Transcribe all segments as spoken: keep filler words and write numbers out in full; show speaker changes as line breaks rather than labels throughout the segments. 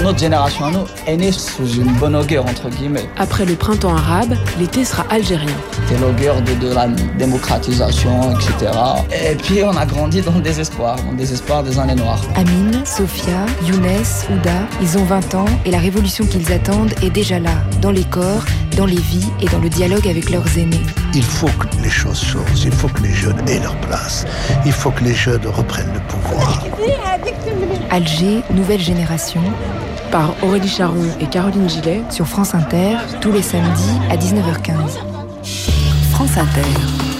Notre génération à nous est née sous une bonne augure, entre guillemets.
Après le printemps arabe, l'été sera algérien.
C'était l'augure de, de la démocratisation, et cetera. Et puis on a grandi dans le désespoir, dans le désespoir des années noires.
Amine, Sophia, Younes, Ouda, ils ont vingt ans et la révolution qu'ils attendent est déjà là, dans les corps, dans les vies et dans le dialogue avec leurs aînés.
Il faut que les choses changent, il faut que les jeunes aient leur place, il faut que les jeunes reprennent le pouvoir.
Alger, nouvelle génération.
Par Aurélie Charon et Caroline Gillet.
Sur France Inter, tous les samedis à dix-neuf heures quinze. France Inter.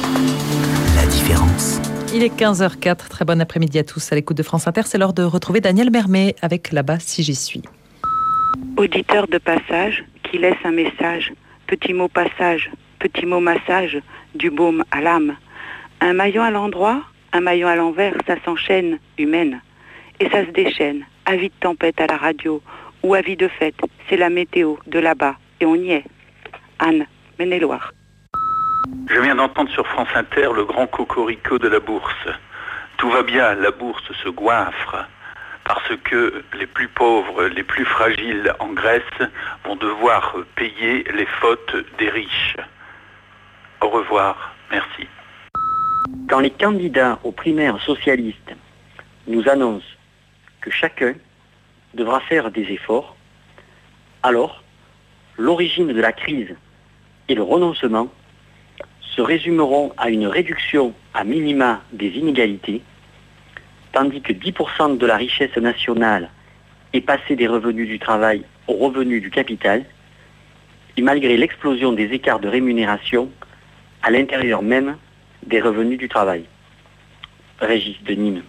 La différence.
Il est quinze heures quatre, très bon après-midi à tous à l'écoute de France Inter. C'est l'heure de retrouver Daniel Mermet avec Là-bas si j'y suis.
Auditeur de passage qui laisse un message, petit mot passage, petit mot massage, du baume à l'âme. Un maillon à l'endroit, un maillon à l'envers, ça s'enchaîne, humaine. Et ça se déchaîne, avis de tempête à la radio, ou avis de fête, c'est la météo de là-bas, et on y est. Anne, Maine-et-Loire.
Je viens d'entendre sur France Inter le grand cocorico de la bourse. Tout va bien, la bourse se goinfre, parce que les plus pauvres, les plus fragiles en Grèce vont devoir payer les fautes des riches. Au revoir, merci.
Quand les candidats aux primaires socialistes nous annoncent que chacun devra faire des efforts, alors l'origine de la crise et le renoncement se résumeront à une réduction à minima des inégalités, tandis que dix pour cent de la richesse nationale est passée des revenus du travail aux revenus du capital, et malgré l'explosion des écarts de rémunération à l'intérieur même des revenus du travail. Régis de Nîmes.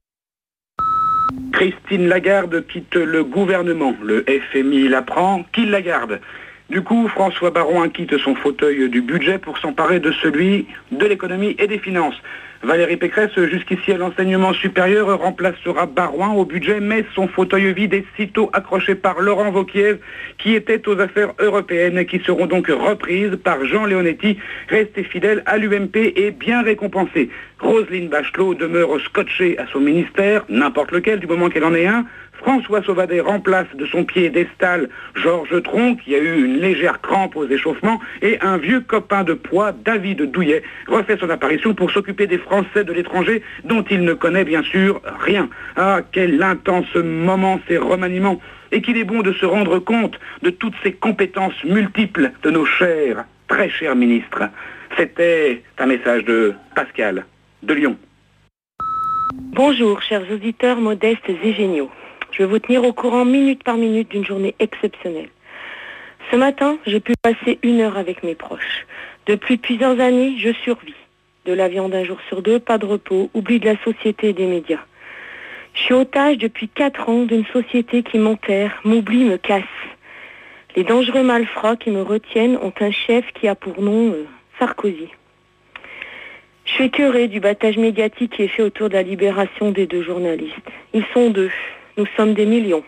Christine Lagarde quitte le gouvernement. Le F M I l'apprend, qui la garde ? Du coup, François Baroin quitte son fauteuil du budget pour s'emparer de celui de l'économie et des finances. Valérie Pécresse, jusqu'ici à l'enseignement supérieur, remplacera Baroin au budget, mais son fauteuil vide est sitôt accroché par Laurent Wauquiez, qui était aux affaires européennes, qui seront donc reprises par Jean Leonetti, resté fidèle à l'U M P et bien récompensé. Roselyne Bachelot demeure scotchée à son ministère, n'importe lequel, du moment qu'elle en est un. François Sauvadet remplace de son piédestal Georges Tron, qui a eu une légère crampe aux échauffements, et un vieux copain de poids, David Douillet, refait son apparition pour s'occuper des Français de l'étranger, dont il ne connaît bien sûr rien. Ah, quel intense moment ces remaniements, et qu'il est bon de se rendre compte de toutes ces compétences multiples de nos chers, très chers ministres. C'était un message de Pascal, de Lyon.
Bonjour, chers auditeurs modestes et géniaux. Je vais vous tenir au courant minute par minute d'une journée exceptionnelle. Ce matin, j'ai pu passer une heure avec mes proches. Depuis plusieurs années, je survis. De la viande un jour sur deux, pas de repos, oubli de la société et des médias. Je suis otage depuis quatre ans d'une société qui m'enterre, m'oublie, me casse. Les dangereux malfrats qui me retiennent ont un chef qui a pour nom euh, Sarkozy. Je suis écœurée du battage médiatique qui est fait autour de la libération des deux journalistes. Ils sont deux. Nous sommes des millions.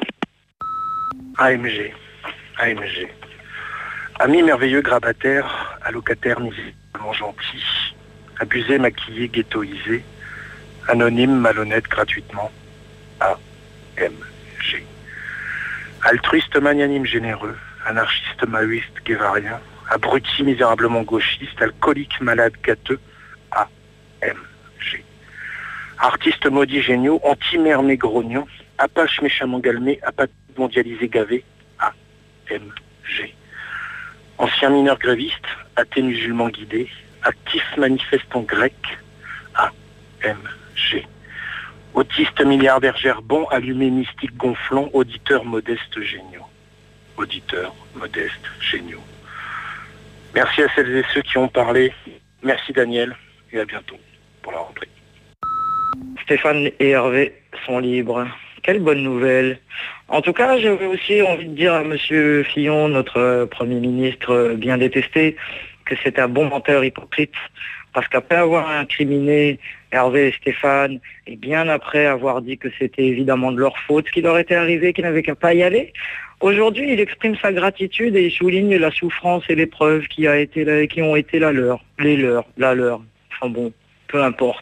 A M G. A M G. Amis merveilleux grabataires, allocataires misérablement gentils, abusés, maquillés, ghettoisés, anonymes, malhonnêtes, gratuitement. A M G. Altruiste, magnanime, généreux, anarchiste, maoïste, guévarien, abruti, misérablement gauchiste, alcoolique, malade, gâteux. A M G. Artistes maudits géniaux, anti-mermés grognons, apaches méchamment galmés, apatrides mondialisés gavés, A M G. Anciens mineurs grévistes, athées musulmans guidés, actifs manifestants grecs, A M G. Autistes milliardaires gerbants, allumés mystiques gonflants, auditeurs modestes géniaux. Auditeurs modestes géniaux. Merci à celles et ceux qui ont parlé. Merci Daniel, et à bientôt pour la rentrée.
Stéphane et Hervé sont libres. Quelle bonne nouvelle. En tout cas, j'avais aussi envie de dire à Monsieur Fillon, notre Premier ministre bien détesté, que c'est un bon menteur hypocrite. Parce qu'après avoir incriminé Hervé et Stéphane, et bien après avoir dit que c'était évidemment de leur faute, ce qui leur était arrivé, qu'ils n'avaient qu'à pas y aller, aujourd'hui, il exprime sa gratitude et il souligne la souffrance et l'épreuve qui, a été la, qui ont été la leur, les leurs, la leur. Enfin bon, peu importe.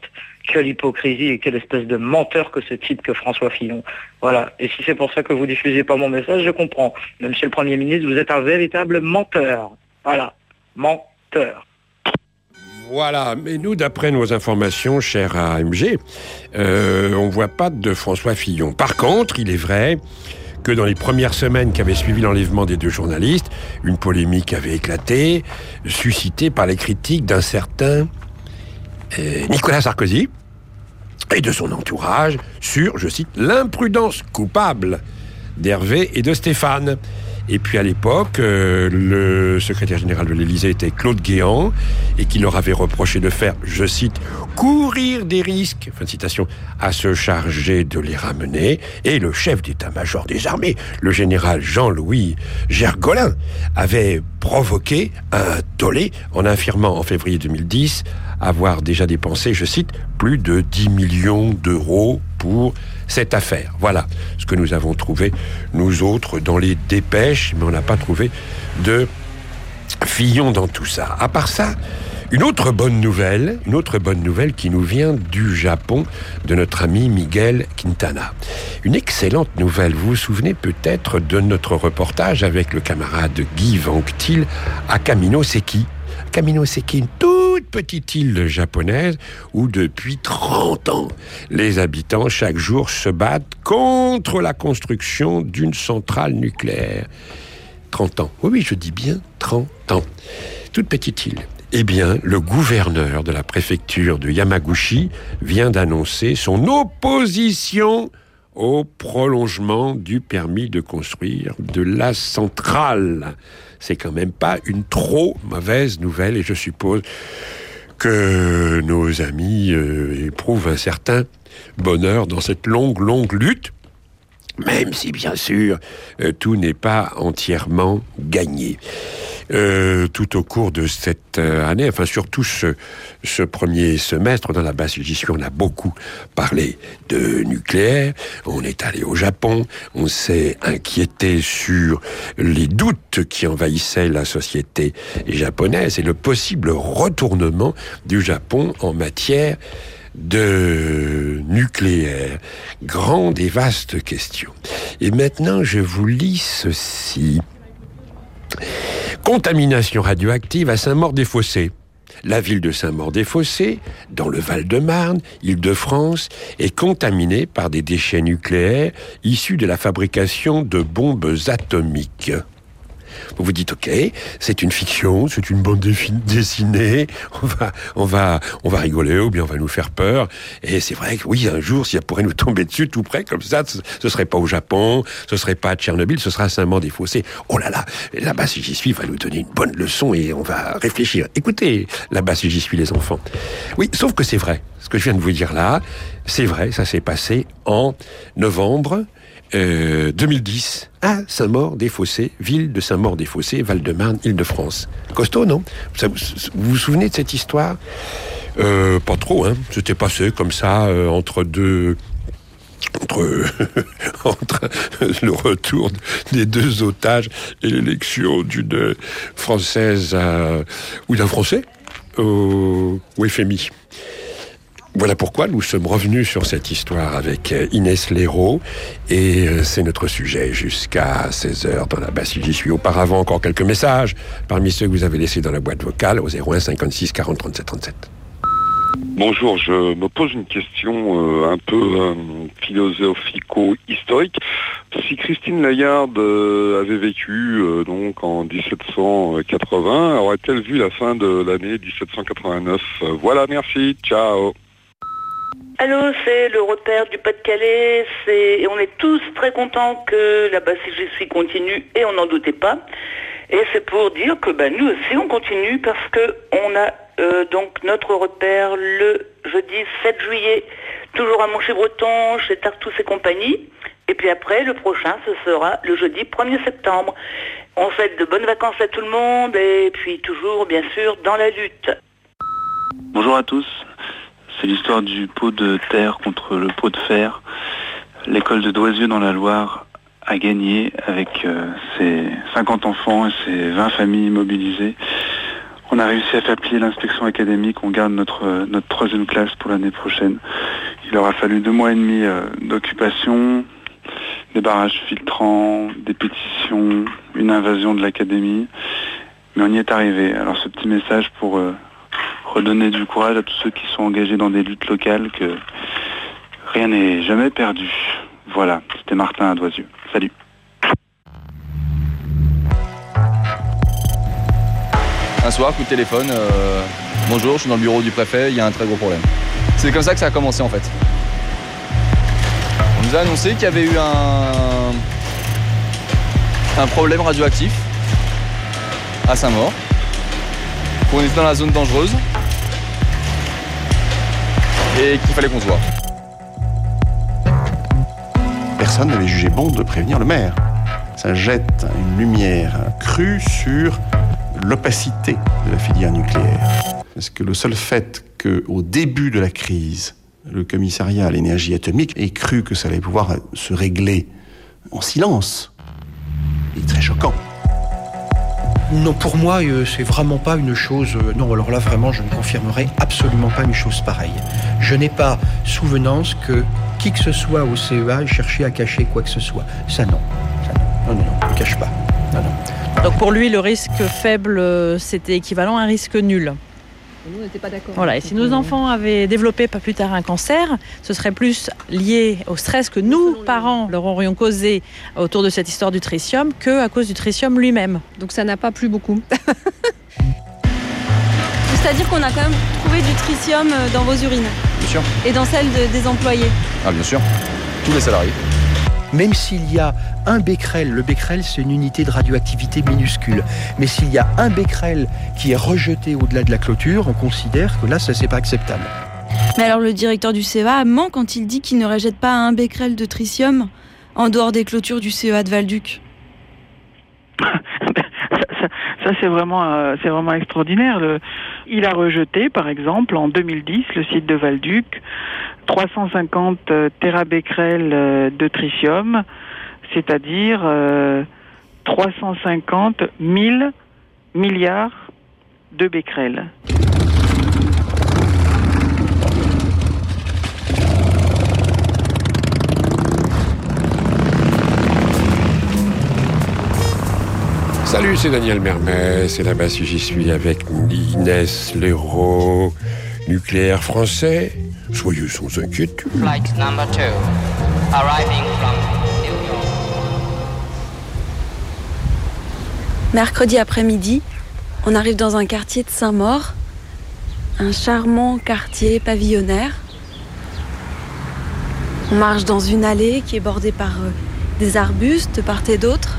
quelle hypocrisie et quelle espèce de menteur que ce type que François Fillon. Voilà. Et si c'est pour ça que vous diffusez pas mon message, je comprends. Monsieur le Premier ministre, vous êtes un véritable menteur. Voilà. Menteur.
Voilà, mais nous, d'après nos informations, cher A M G, euh, on ne voit pas de François Fillon. Par contre, il est vrai que dans les premières semaines qui avaient suivi l'enlèvement des deux journalistes, une polémique avait éclaté, suscitée par les critiques d'un certain euh, Nicolas Sarkozy et de son entourage sur, je cite, l'imprudence coupable d'Hervé et de Stéphane. Et puis à l'époque, euh, le secrétaire général de l'Élysée était Claude Guéant, et qui leur avait reproché de faire, je cite, courir des risques, fin de citation, à se charger de les ramener. Et le chef d'état-major des armées, le général Jean-Louis Gergolin, avait provoqué un tollé en affirmant en février deux mille dix avoir déjà dépensé, je cite, plus de dix millions d'euros pour cette affaire. Voilà ce que nous avons trouvé, nous autres, dans les dépêches, mais on n'a pas trouvé de Fillon dans tout ça. À part ça, une autre bonne nouvelle, une autre bonne nouvelle qui nous vient du Japon, de notre ami Miguel Quintana. Une excellente nouvelle. Vous vous souvenez peut-être de notre reportage avec le camarade Guy Vanctil à Kaminoseki. Kaminoseki, une toute petite île japonaise où depuis trente ans, les habitants chaque jour se battent contre la construction d'une centrale nucléaire. trente ans. Oui, oui, je dis bien trente ans. Toute petite île. Eh bien, le gouverneur de la préfecture de Yamaguchi vient d'annoncer son opposition au prolongement du permis de construire de la centrale. C'est quand même pas une trop mauvaise nouvelle, et je suppose que nos amis euh, éprouvent un certain bonheur dans cette longue, longue lutte, même si, bien sûr, euh, tout n'est pas entièrement gagné. Euh, tout au cours de cette euh, année, enfin surtout ce, ce premier semestre, dans la basse j'y suis, on a beaucoup parlé de nucléaire, on est allé au Japon, on s'est inquiété sur les doutes qui envahissaient la société japonaise et le possible retournement du Japon en matière de nucléaire. Grande et vaste question. Et maintenant, je vous lis ceci. Contamination radioactive à Saint-Maur-des-Fossés. La ville de Saint-Maur-des-Fossés, dans le Val-de-Marne, Île-de-France, est contaminée par des déchets nucléaires issus de la fabrication de bombes atomiques. Vous vous dites, ok, c'est une fiction, c'est une bande dessinée, on va, on va, on va rigoler, ou bien on va nous faire peur. Et c'est vrai que oui, un jour, si ça pourrait nous tomber dessus tout près, comme ça, ce, ce serait pas au Japon, ce serait pas à Tchernobyl, ce sera à Saint-Maur-des-Fossés. Oh là là, là-bas, si j'y suis, va nous donner une bonne leçon et on va réfléchir. Écoutez, là-bas, si j'y suis, les enfants. Oui, sauf que c'est vrai. Ce que je viens de vous dire là, c'est vrai, ça s'est passé en novembre Euh, deux mille dix, à Saint-Maur-des-Fossés, ville de Saint-Maur-des-Fossés, Val-de-Marne, Île-de-France. Costaud, non ? Ça, vous, vous vous souvenez de cette histoire ? euh, Pas trop, hein. C'était passé comme ça, euh, entre deux... Entre, entre le retour des deux otages et l'élection d'une Française à, ou d'un Français au, au F M I. Voilà pourquoi nous sommes revenus sur cette histoire avec Inès Léraud, et c'est notre sujet jusqu'à seize heures dans la basse j'y suis. Auparavant, encore quelques messages parmi ceux que vous avez laissés dans la boîte vocale au zéro un cinquante-six quarante trente-sept trente-sept.
Bonjour, je me pose une question euh, un peu euh, philosophico-historique. Si Christine Lagarde euh, avait vécu euh, donc en dix-sept cent quatre-vingts, aurait-elle vu la fin de l'année dix-sept cent quatre-vingt-neuf ? euh, Voilà, merci, ciao.
Allô, c'est le repère du Pas-de-Calais, c'est... et on est tous très contents que la basse j'y suis continue, et on n'en doutait pas. Et c'est pour dire que bah, nous aussi on continue, parce que on a euh, donc notre repère le jeudi sept juillet, toujours à Monchy-Breton, chez Tartous et compagnie. Et puis après, le prochain, ce sera le jeudi premier septembre. On souhaite de bonnes vacances à tout le monde, et puis toujours, bien sûr, dans la lutte.
Bonjour à tous. C'est l'histoire du pot de terre contre le pot de fer. L'école de Doisieux dans la Loire a gagné avec euh, ses cinquante enfants et ses vingt familles mobilisées. On a réussi à faire plier l'inspection académique, on garde notre, notre troisième classe pour l'année prochaine. Il aura fallu deux mois et demi euh, d'occupation, des barrages filtrants, des pétitions, une invasion de l'académie, mais on y est arrivé. Alors ce petit message pour euh, redonner du courage à tous ceux qui sont engagés dans des luttes locales, que rien n'est jamais perdu. Voilà, c'était Martin à Doisieux. Salut.
Un soir, coup de téléphone, euh, bonjour, je suis dans le bureau du préfet, il y a un très gros problème. C'est comme ça que ça a commencé en fait. On nous a annoncé qu'il y avait eu un, un problème radioactif à Saint-Maur, qu'on était dans la zone dangereuse et qu'il fallait qu'on se voit.
Personne n'avait jugé bon de prévenir le maire. Ça jette une lumière crue sur l'opacité de la filière nucléaire. Parce que le seul fait qu'au début de la crise, le commissariat à l'énergie atomique ait cru que ça allait pouvoir se régler en silence est très choquant.
Non, pour moi, euh, c'est vraiment pas une chose... Euh, non, alors là, vraiment, je ne confirmerai absolument pas une chose pareille. Je n'ai pas souvenance que qui que ce soit au C E A ait cherché à cacher quoi que ce soit. Ça, non. Ça, non, non, non, non, ne cache pas. Non, non.
Donc pour lui, le risque faible, c'était équivalent à un risque nul.
Nous, on n'était pas d'accord.
Voilà, et si nos enfants avaient développé pas plus tard un cancer, ce serait plus lié au stress que nous, parents, leur aurions causé autour de cette histoire du tritium qu'à cause du tritium lui-même.
Donc ça n'a pas plu beaucoup. C'est-à-dire qu'on a quand même trouvé du tritium dans vos urines.
Bien sûr.
Et dans celles de, des employés.
Ah bien sûr, tous les salariés.
Même s'il y a un becquerel, le becquerel c'est une unité de radioactivité minuscule, mais s'il y a un becquerel qui est rejeté au-delà de la clôture, on considère que là, ça c'est pas acceptable.
Mais alors le directeur du C E A ment quand il dit qu'il ne rejette pas un becquerel de tritium en dehors des clôtures du C E A de Val-Duc.
ça, ça, ça c'est vraiment, euh, c'est vraiment extraordinaire. Le... Il a rejeté, par exemple, en deux mille dix, le site de Val-Duc, trois cent cinquante euh, térabecquerels euh, de tritium, c'est-à-dire euh, trois cent cinquante mille milliards de becquerels.
Salut, c'est Daniel Mermet, c'est là-bas si j'y suis avec Inès Leroux, nucléaire français. Soyez sans inquiétude.
Flight number two, arriving from New York.
Mercredi après-midi, on arrive dans un quartier de Saint-Maur, un charmant quartier pavillonnaire. On marche dans une allée qui est bordée par euh, des arbustes de part et d'autre.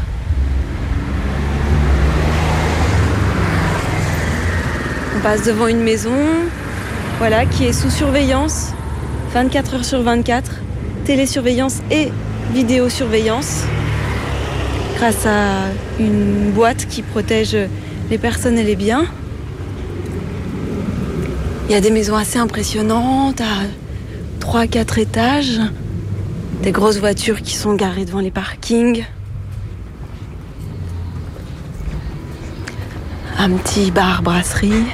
On passe devant une maison, voilà, qui est sous surveillance, vingt-quatre heures sur vingt-quatre, télésurveillance et vidéosurveillance, grâce à une boîte qui protège les personnes et les biens. Il y a des maisons assez impressionnantes, à trois à quatre étages, des grosses voitures qui sont garées devant les parkings. Un petit bar-brasserie.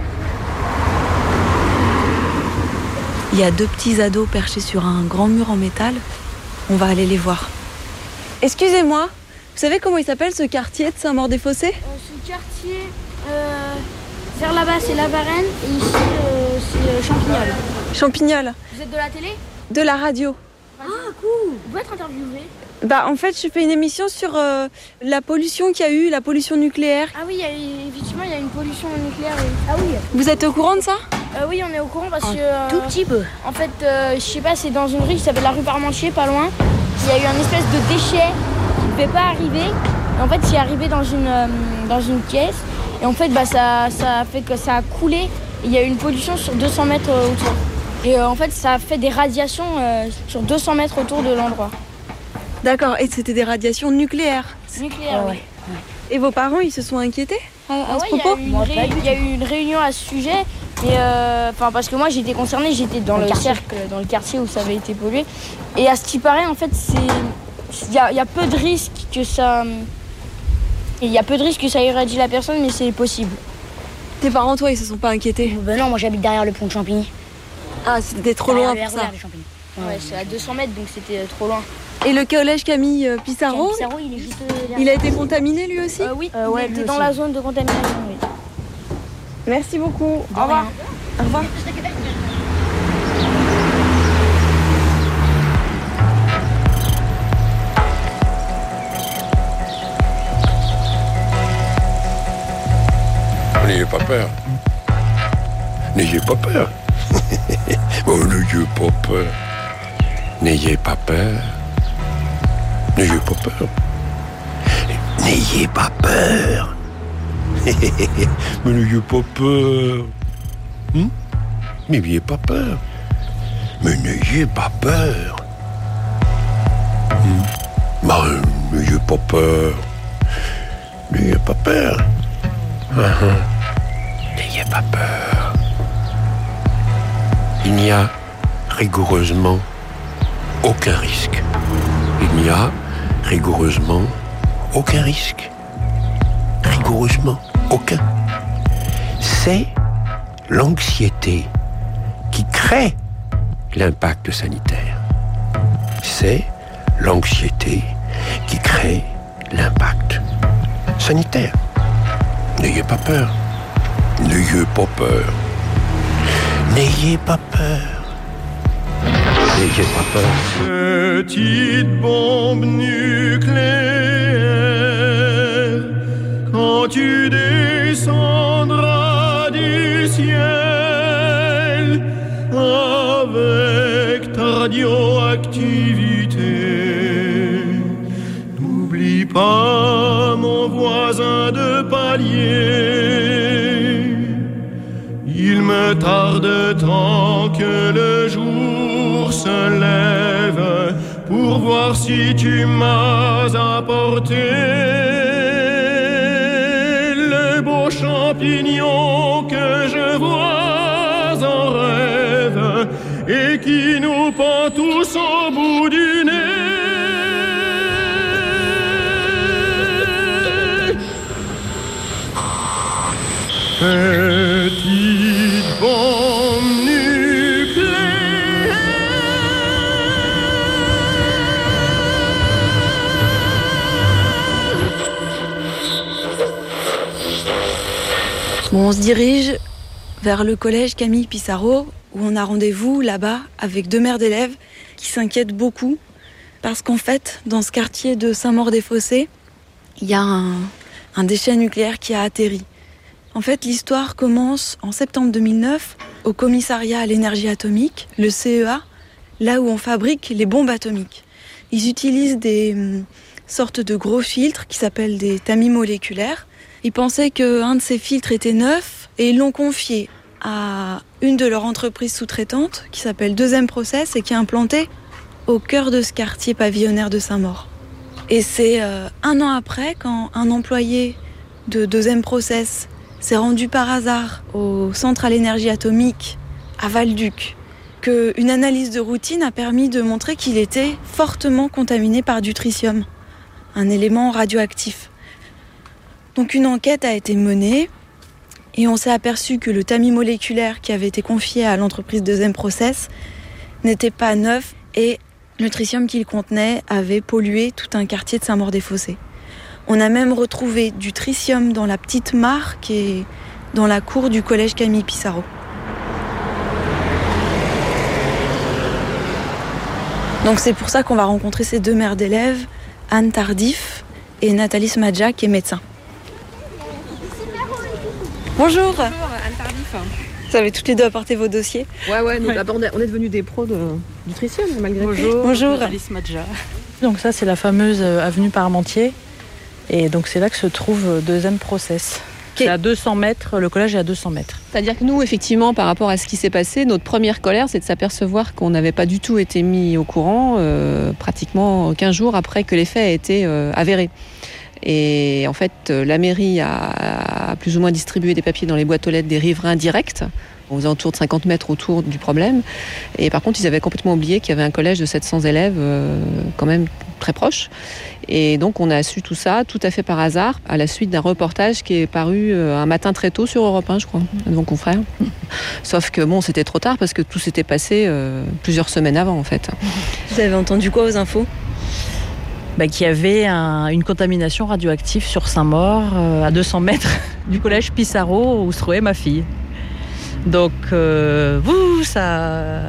Il y a deux petits ados perchés sur un grand mur en métal. On va aller les voir. Excusez-moi, vous savez comment il s'appelle ce quartier de Saint-Maur-des-Fossés ?
euh, Ce quartier, euh, vers là-bas c'est La Varenne et ici euh, c'est euh, Champignol.
Champignol.
Vous êtes de la télé ?
De la radio.
Ah cool. Vous pouvez être interviewé ?
Bah en fait je fais une émission sur euh, la pollution qu'il y a eu, la pollution nucléaire.
Ah oui, il y a, effectivement il y a une pollution nucléaire. Oui. Ah oui.
Vous êtes au courant de ça ?
euh, Oui, on est au courant parce
un
que... Euh,
tout petit peu.
En fait, euh, je sais pas, c'est dans une rue qui s'appelle la rue Parmentier, pas loin. Il y a eu un espèce de déchet qui ne devait pas arriver. Et en fait, c'est arrivé dans une, euh, dans une caisse. Et en fait, bah, ça, ça a fait que ça a coulé. Et il y a eu une pollution sur deux cents mètres euh, autour. Et euh, en fait, ça a fait des radiations euh, sur deux cents mètres autour de l'endroit.
D'accord, et c'était des radiations nucléaires.
Nucléaires,
oh,
oui.
Ouais. Et vos parents, ils se sont inquiétés à, à
ah
ce
ouais,
propos ?
Il y, y a eu une réunion à ce sujet, mais euh, parce que moi j'étais concernée, j'étais dans, dans le, le cercle, dans le quartier où ça avait été pollué. Et à ce qui paraît, en fait, il y a, y a peu de risques que ça, il y a peu de risques que ça irradie la personne, mais c'est possible.
Tes parents, toi, ils se sont pas inquiétés?
Ben non, moi j'habite derrière le pont de Champigny.
Ah, c'était trop
Derrière
loin
le
pour ça.
R E R de Champigny. Ouais, c'est à deux cents mètres, donc c'était euh, trop loin.
Et le collège Camille euh, Pissarro,
Pissarro, il est juste euh, derrière.
il a été contaminé lui aussi?
Euh, oui,
Euh,
il
ouais,
était
lui
dans
aussi.
la zone de contamination, oui.
Merci beaucoup.
De
Au revoir.
rien.
Au revoir.
N'ayez pas peur. N'ayez pas peur. Oh, n'ayez pas peur. N'ayez pas peur. N'ayez pas peur. N'ayez pas peur. Mais n'ayez pas peur. Hum? Mais n'ayez pas peur. Mais n'ayez pas peur. Hum? Bah, euh, n'ayez pas peur. N'ayez pas peur. Uh-huh. N'ayez pas peur. Il n'y a rigoureusement aucun risque. Il n'y a rigoureusement aucun risque. Rigoureusement aucun. C'est l'anxiété qui crée l'impact sanitaire. C'est l'anxiété qui crée l'impact sanitaire. N'ayez pas peur. N'ayez pas peur. N'ayez pas peur. N'ayez pas peur.
Petite bombe nucléaire, quand tu descendras du ciel avec ta radioactivité, n'oublie pas mon voisin de palier. Il me tarde tant que le jour se lève pour voir si tu m'as apporté le beau champignon que je vois en rêve et qui nous pend tous au bout du nez. Petite bombe nucléaire.
Bon, on se dirige vers le collège Camille Pissarro, où on a rendez-vous là-bas avec deux mères d'élèves qui s'inquiètent beaucoup parce qu'en fait, dans ce quartier de Saint-Maur-des-Fossés, il y a un, un déchet nucléaire qui a atterri. En fait, l'histoire commence en septembre deux mille neuf au commissariat à l'énergie atomique, le C E A, là où on fabrique les bombes atomiques. Ils utilisent des hum, sortes de gros filtres qui s'appellent des tamis moléculaires. Ils pensaient qu'un de ces filtres était neuf et ils l'ont confié à une de leurs entreprises sous-traitantes qui s'appelle Deuxième Process et qui est implantée au cœur de ce quartier pavillonnaire de Saint-Maur. Et c'est euh, un an après, quand un employé de Deuxième Process s'est rendu par hasard au centre à l'énergie atomique à Val-Duc, qu'une analyse de routine a permis de montrer qu'il était fortement contaminé par du tritium, un élément radioactif. Donc une enquête a été menée et on s'est aperçu que le tamis moléculaire qui avait été confié à l'entreprise Deuxième Process n'était pas neuf et le tritium qu'il contenait avait pollué tout un quartier de Saint-Maur-des-Fossés. On a même retrouvé du tritium dans la petite mare qui est dans la cour du collège Camille Pissarro. Donc c'est pour ça qu'on va rencontrer ces deux mères d'élèves, Anne Tardif et Nathalie Smadja, qui est médecin. Bonjour.
Bonjour, Anne Tardif.
Vous avez toutes les deux apporté vos dossiers.
Ouais, ouais, nous, d'abord, on est devenus des pros de, du tritium, malgré tout.
Bonjour.
Bonjour.
Nathalie Smadja. Donc ça, c'est la fameuse avenue Parmentier. Et donc c'est là que se trouve Deuxième Process. Okay. C'est à deux cents mètres, le collège est à deux cents mètres.
C'est-à-dire que nous, effectivement, par rapport à ce qui s'est passé, notre première colère, c'est de s'apercevoir qu'on n'avait pas du tout été mis au courant euh, pratiquement quinze jours après que les faits aient été euh, avérés. Et en fait, la mairie a, a plus ou moins distribué des papiers dans les boîtes aux lettres des riverains directs, aux alentours de cinquante mètres autour du problème. Et par contre, ils avaient complètement oublié qu'il y avait un collège de sept cents élèves, euh, quand même très proche. Et donc on a su tout ça tout à fait par hasard, à la suite d'un reportage qui est paru un matin très tôt sur Europe un, je crois, de mon confrère. Sauf que bon, c'était trop tard parce que tout s'était passé euh, plusieurs semaines avant en fait.
Vous avez entendu quoi aux infos ?
Bah, qu'il y avait un, une contamination radioactive sur Saint-Maur, euh, à deux cents mètres du collège Pissarro où se trouvait ma fille. Donc, euh, ouh, ça,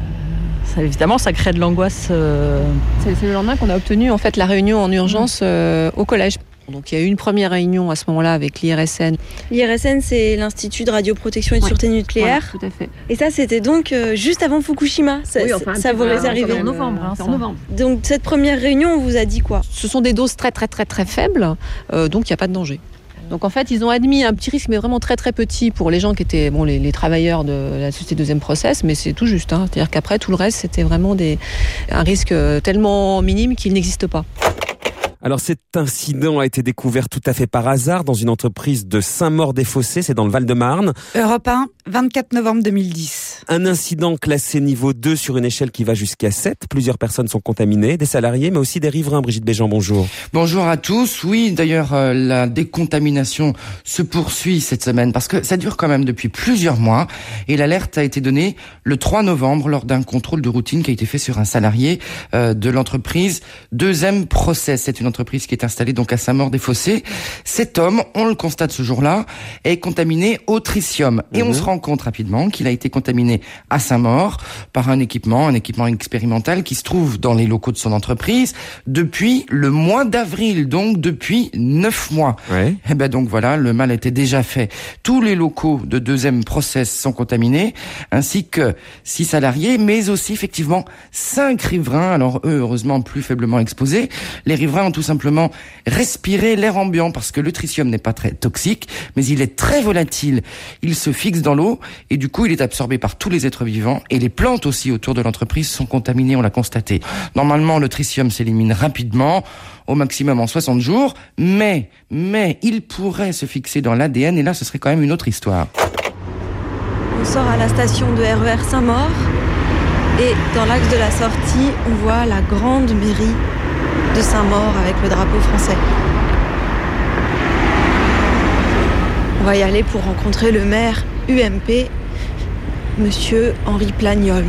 ça, évidemment, ça crée de l'angoisse. Euh...
C'est, c'est le lendemain qu'on a obtenu en fait la réunion en urgence euh, au collège. Donc il y a eu une première réunion à ce moment-là avec l'I R S N.
L'I R S N, c'est l'Institut de radioprotection et de ouais. sûreté nucléaire.
Voilà, tout à fait.
Et ça, c'était donc euh, juste avant Fukushima. Ça,
oui, enfin,
ça vous est arrivé
en novembre. Hein,
en novembre. Donc cette première réunion, on vous a dit quoi ?
Ce sont des doses très très très très faibles, euh, donc il n'y a pas de danger. Donc en fait, ils ont admis un petit risque, mais vraiment très très petit pour les gens qui étaient bon, les, les travailleurs de la société deuxième process, mais c'est tout juste. Hein. C'est-à-dire qu'après, tout le reste, c'était vraiment des, un risque tellement minime qu'il n'existe pas.
Alors cet incident a été découvert tout à fait par hasard dans une entreprise de Saint-Maur-des-Fossés, c'est dans le Val-de-Marne.
Europe un, vingt-quatre novembre deux mille dix.
Un incident classé niveau deux sur une échelle qui va jusqu'à sept. Plusieurs personnes sont contaminées, des salariés mais aussi des riverains. Brigitte Béjean, bonjour.
Bonjour à tous. Oui, d'ailleurs, euh, la décontamination se poursuit cette semaine parce que ça dure quand même depuis plusieurs mois et l'alerte a été donnée le trois novembre lors d'un contrôle de routine qui a été fait sur un salarié euh, de l'entreprise deuxième process. C'est une entreprise qui est installée donc à Saint-Maur-des-Fossés. Cet homme, on le constate ce jour-là, est contaminé au tritium. Et mmh. on se rend compte rapidement qu'il a été contaminé à Saint-Maur par un équipement, un équipement expérimental qui se trouve dans les locaux de son entreprise depuis le mois d'avril, donc depuis neuf mois.
Ouais.
Et ben donc voilà, le mal était déjà fait. Tous les locaux de deuxième process sont contaminés, ainsi que six salariés, mais aussi effectivement cinq riverains. Alors eux, heureusement, plus faiblement exposés. Les riverains ont tout simplement respiré l'air ambiant parce que le tritium n'est pas très toxique, mais il est très volatile. Il se fixe dans l'eau et du coup, il est absorbé par tous les êtres vivants et les plantes aussi autour de l'entreprise sont contaminées, on l'a constaté. Normalement, le tritium s'élimine rapidement, au maximum en soixante jours, mais, mais il pourrait se fixer dans l'A D N et là, ce serait quand même une autre histoire.
On sort à la station de R E R Saint-Maur et dans l'axe de la sortie, on voit la grande mairie de Saint-Maur avec le drapeau français. On va y aller pour rencontrer le maire U M P, monsieur Henri Plagnol.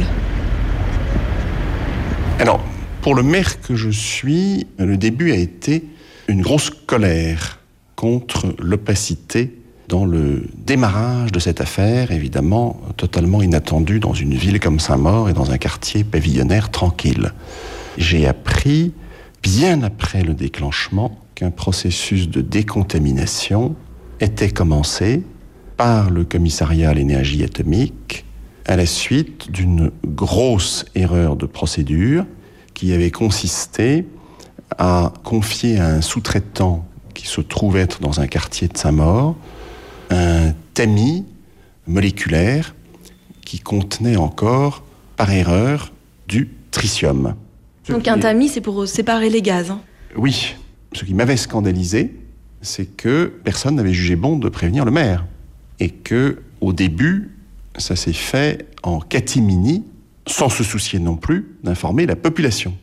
Alors, pour le maire que je suis, le début a été une grosse colère contre l'opacité dans le démarrage de cette affaire, évidemment totalement inattendue dans une ville comme Saint-Maur et dans un quartier pavillonnaire tranquille. J'ai appris bien après le déclenchement, qu'un processus de décontamination était commencé par le commissariat à l'énergie atomique à la suite d'une grosse erreur de procédure qui avait consisté à confier à un sous-traitant qui se trouve être dans un quartier de Saint-Maur un tamis moléculaire qui contenait encore, par erreur, du tritium.
Donc un tamis, c'est pour séparer les gaz. Hein.
Oui. Ce qui m'avait scandalisé, c'est que personne n'avait jugé bon de prévenir le maire. Et que, au début, ça s'est fait en catimini, sans se soucier non plus d'informer la population.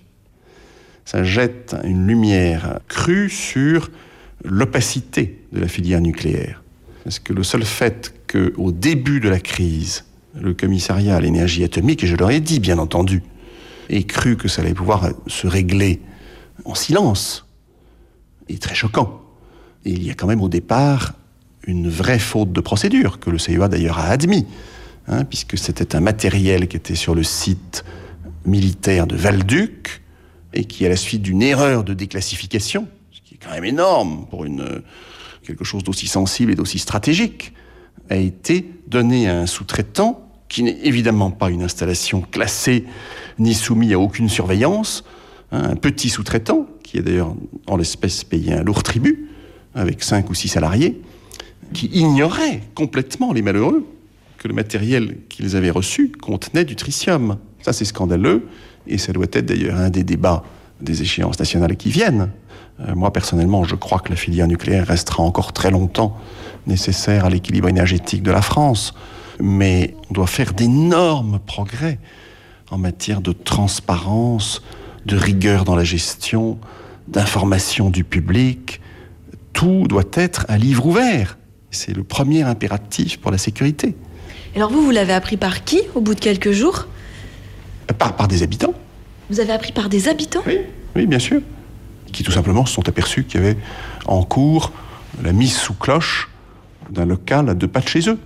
Ça jette une lumière crue sur l'opacité de la filière nucléaire. Parce que le seul fait qu'au début de la crise, le commissariat à l'énergie atomique, et je leur ai dit, bien entendu, et cru que ça allait pouvoir se régler en silence, est très choquant. Et il y a quand même au départ une vraie faute de procédure, que le C E A d'ailleurs a admis, hein, puisque c'était un matériel qui était sur le site militaire de Val-Duc, et qui, à la suite d'une erreur de déclassification, ce qui est quand même énorme pour une, quelque chose d'aussi sensible et d'aussi stratégique, a été donné à un sous-traitant qui n'est évidemment pas une installation classée ni soumis à aucune surveillance, hein, un petit sous-traitant, qui est d'ailleurs en l'espèce payé un lourd tribut, avec cinq ou six salariés, qui ignorait complètement, les malheureux, que le matériel qu'ils avaient reçu contenait du tritium. Ça, c'est scandaleux, et ça doit être d'ailleurs un des débats des échéances nationales qui viennent. Euh, moi, personnellement, je crois que la filière nucléaire restera encore très longtemps nécessaire à l'équilibre énergétique de la France, mais on doit faire d'énormes progrès en matière de transparence, de rigueur dans la gestion, d'information du public. Tout doit être un livre ouvert. C'est le premier impératif pour la sécurité.
Alors vous, vous l'avez appris par qui, au bout de quelques jours?
Par, par des habitants.
Vous avez appris par des habitants?
Oui, oui, bien sûr. Qui tout simplement se sont aperçus qu'il y avait en cours la mise sous cloche d'un local à deux pas de chez eux.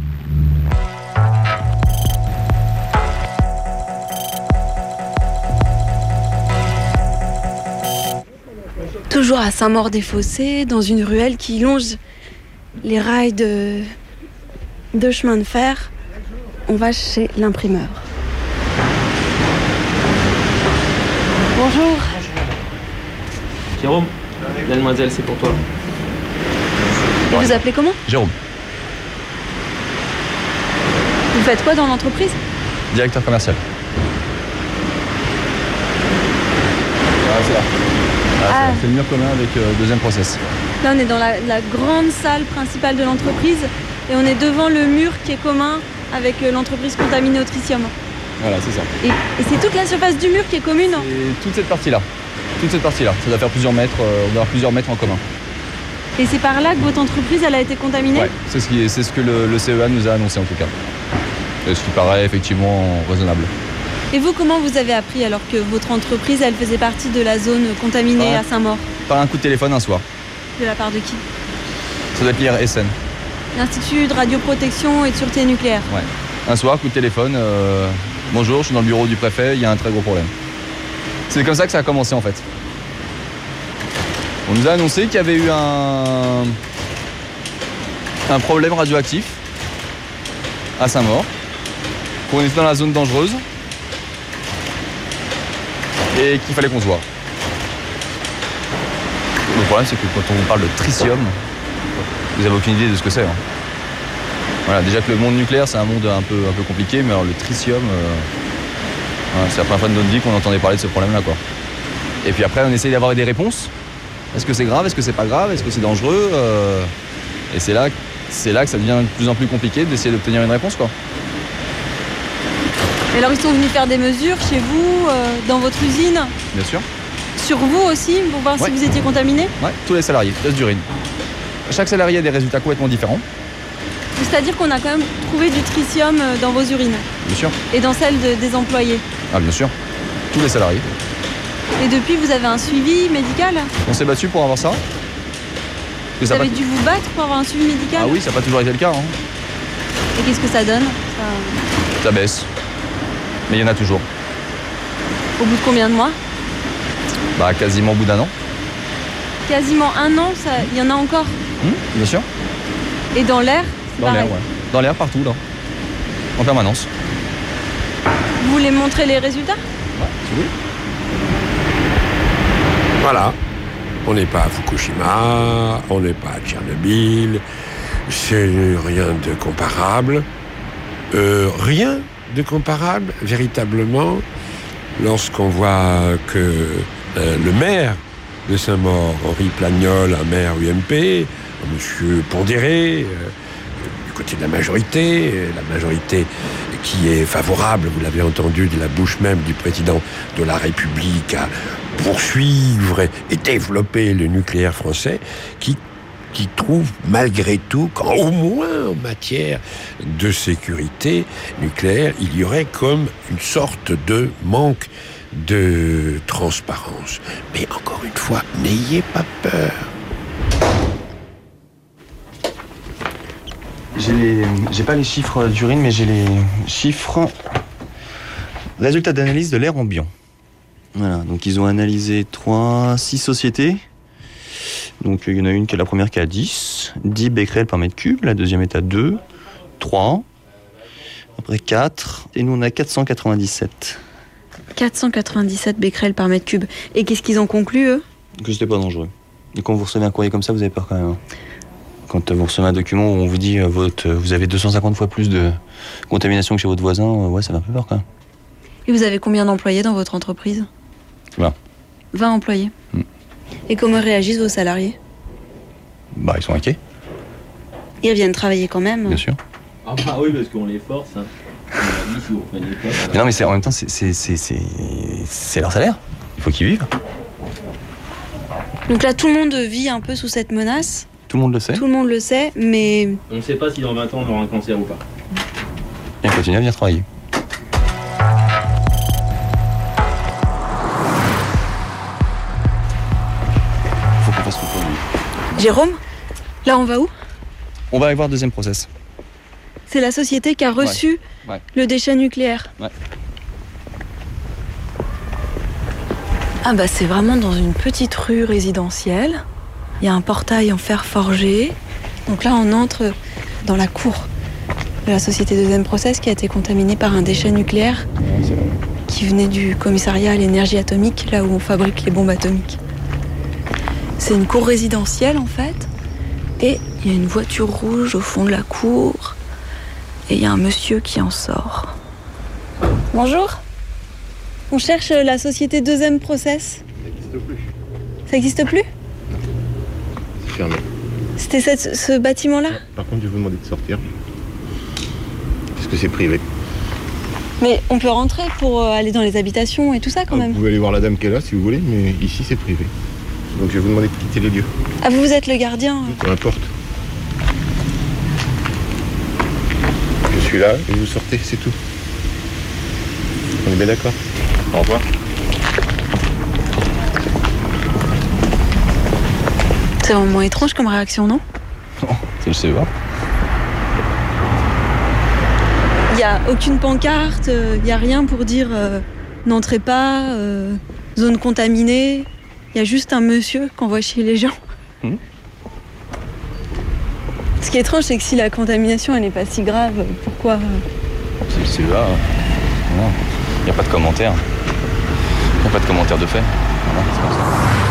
Toujours à Saint-Maur-des-Fossés, dans une ruelle qui longe les rails de, de chemin de fer, on va chez l'imprimeur. Bonjour.
Jérôme, mademoiselle, c'est pour toi.
Et vous appelez comment?
Jérôme.
Vous faites quoi dans l'entreprise?
Directeur commercial. Ah, c'est là. Ah,
Ah.
C'est le mur commun avec euh, deuxième process.
Là, on est dans la, la grande salle principale de l'entreprise et on est devant le mur qui est commun avec euh, l'entreprise contaminée au tritium.
Voilà, c'est ça.
Et, et c'est toute la surface du mur qui est commune?
Et toute cette partie-là. Toute cette partie-là. Ça doit faire plusieurs mètres, euh, on doit avoir plusieurs mètres en commun.
Et c'est par là que votre entreprise, elle a été contaminée?
Ouais, c'est ce, qui est, c'est ce que le, le C E A nous a annoncé en tout cas. Et ce qui paraît effectivement raisonnable.
Et vous, comment vous avez appris alors que votre entreprise, elle faisait partie de la zone contaminée
Ouais.
à Saint-Maur?
Par un coup de téléphone un soir.
De la part de qui?
Ça doit être l'I R S N.
L'Institut de radioprotection et de sûreté nucléaire.
Ouais. Un soir, coup de téléphone. Euh, bonjour, je suis dans le bureau du préfet, il y a un très gros problème. C'est comme ça que ça a commencé en fait. On nous a annoncé qu'il y avait eu un, un problème radioactif à Saint-Maur, qu'on était dans la zone dangereuse et qu'il fallait qu'on se voie. Le problème, c'est que quand on parle de tritium, vous n'avez aucune idée de ce que c'est. Hein. Voilà, déjà que le monde nucléaire, c'est un monde un peu, un peu compliqué, mais alors le tritium, euh, voilà, c'est la première fois de notre vie qu'on entendait parler de ce problème-là, quoi. Et puis après, on essaye d'avoir des réponses. Est-ce que c'est grave? Est-ce que c'est pas grave? Est-ce que c'est dangereux? euh, Et c'est là, c'est là que ça devient de plus en plus compliqué d'essayer d'obtenir une réponse, quoi.
Et alors, ils sont venus faire des mesures chez vous, euh, dans votre usine,
Bien sûr.
sur vous aussi, pour voir
Ouais.
si vous étiez contaminé?
Ouais, tous les salariés, tests d'urine. Chaque salarié a des résultats complètement différents,
C'est-à-dire qu'on a quand même trouvé du tritium euh, dans vos urines
bien sûr.
et dans celles de- des employés.
Ah, bien sûr. Tous les salariés.
Et depuis, vous avez un suivi médical?
On s'est battu pour avoir ça. Parce que
Vous
ça a
avez
pas-
dû vous battre pour avoir un suivi médical?
Ah oui, ça n'a pas toujours été le cas. Hein.
Et qu'est-ce que ça donne ça...
Ça baisse. Mais il y en a toujours.
Au bout de combien de mois?
Bah, quasiment au bout d'un an.
Quasiment un an, ça... il y en a encore.
Hum, bien sûr.
Et dans l'air, c'est
Dans l'air,
pareil.
ouais. Dans l'air, partout, là. En permanence.
Vous voulez montrer les résultats?
Oui.
Voilà. On n'est pas à Fukushima, on n'est pas à Tchernobyl, c'est rien de comparable. Euh, rien de comparable, véritablement, lorsqu'on voit que euh, le maire de Saint-Maur, Henri Plagnol, un maire U M P, monsieur Pondéré, euh, du côté de la majorité, euh, la majorité qui est favorable, vous l'avez entendu, de la bouche même du président de la République à poursuivre et développer le nucléaire français, qui, qui trouve malgré tout qu'au moins en matière de sécurité nucléaire, il y aurait comme une sorte de manque de transparence. Mais encore une fois, n'ayez pas peur.
J'ai les... j'ai pas les chiffres d'urine, mais j'ai les chiffres... Résultats d'analyse de l'air ambiant. Voilà, donc ils ont analysé trois, six sociétés. Donc il y en a une qui est la première qui est à dix, dix becquerels par mètre cube, la deuxième est à deux, trois, après quatre, et nous on a quatre cent quatre-vingt-dix-sept.
quatre cent quatre-vingt-dix-sept becquerels par mètre cube. Et qu'est-ce qu'ils ont conclu, eux?
Que c'était pas dangereux. Et quand vous recevez un courrier comme ça, vous avez peur quand même. Quand vous recevez un document où on vous dit euh, votre, vous avez deux cent cinquante fois plus de contamination que chez votre voisin, euh, ouais, ça fait un peu peur quand même.
Et vous avez combien d'employés dans votre entreprise?
vingt.
vingt employés.
Mm.
Et comment réagissent vos salariés?
Bah, ils sont inquiets,
Ils reviennent travailler quand même?
bien sûr.
Ah bah oui, parce qu'on les force. Hein. On a dit, si vous prenez pas, ça va.
Mais non, mais c'est, en même temps, c'est, c'est, c'est, c'est, c'est leur salaire. Il faut qu'ils vivent.
Donc là, tout le monde vit un peu sous cette menace.
Tout le monde le sait.
Tout le monde le sait, mais...
On ne sait pas si dans vingt ans on aura un cancer ou pas.
Bien, continuez à bien travailler. Faut qu'on fasse tout pour lui.
Jérôme, là on va où?
On va aller voir le deuxième process.
C'est la société qui a reçu
Ouais. Ouais.
le déchet nucléaire.
Ouais.
Ah bah c'est vraiment dans une petite rue résidentielle. Il y a un portail en fer forgé. Donc là on entre dans la cour de la société Deuxième Process qui a été contaminée par un déchet nucléaire qui venait du commissariat à l'énergie atomique, là où on fabrique les bombes atomiques. C'est une cour résidentielle en fait. Et il y a une voiture rouge au fond de la cour. Et il y a un monsieur qui en sort. Bonjour. On cherche la société Deuxième Process.
Ça n'existe plus.
Ça n'existe plus?
C'est fermé.
C'était cette- ce bâtiment-là?
Par contre, je vais vous demander de sortir. Parce que c'est privé.
Mais on peut rentrer pour euh, aller dans les habitations et tout ça quand
Ah,
même.
vous pouvez aller voir la dame qui est là si vous voulez, mais ici c'est privé. Donc je vais vous demander de quitter les lieux.
Ah, vous, vous êtes le gardien?
Peu importe. Je suis là et vous sortez, c'est tout. On est bien d'accord? Au revoir.
C'est vraiment étrange comme réaction, non?
C'est le C E A.
Il n'y a aucune pancarte, il n'y a rien pour dire euh, n'entrez pas, euh, zone contaminée. Il y a juste un monsieur qu'on voit chez les gens.
Mmh.
Ce qui est étrange, c'est que si la contamination elle n'est pas si grave, pourquoi
C'est le C E A. Il n'y a pas de commentaire. Il n'y a pas de commentaire de fait. Voilà, c'est comme ça.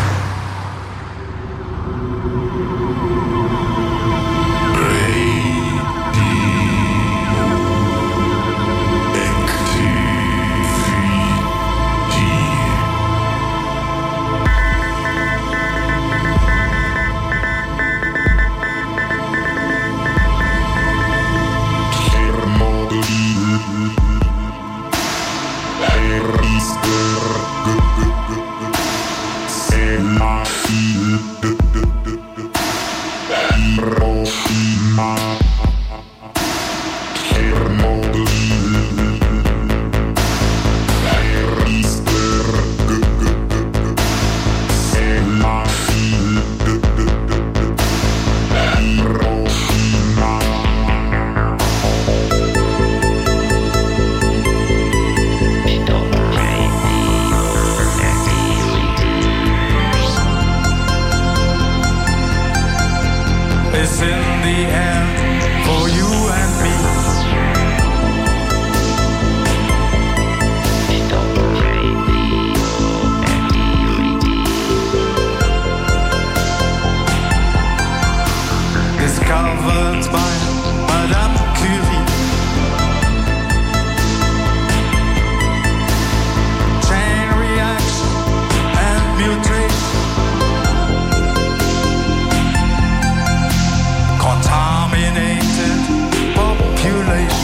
Is in the air for you and me. Discovered by Madame Curie. Chain reaction and mutation. Contaminated population.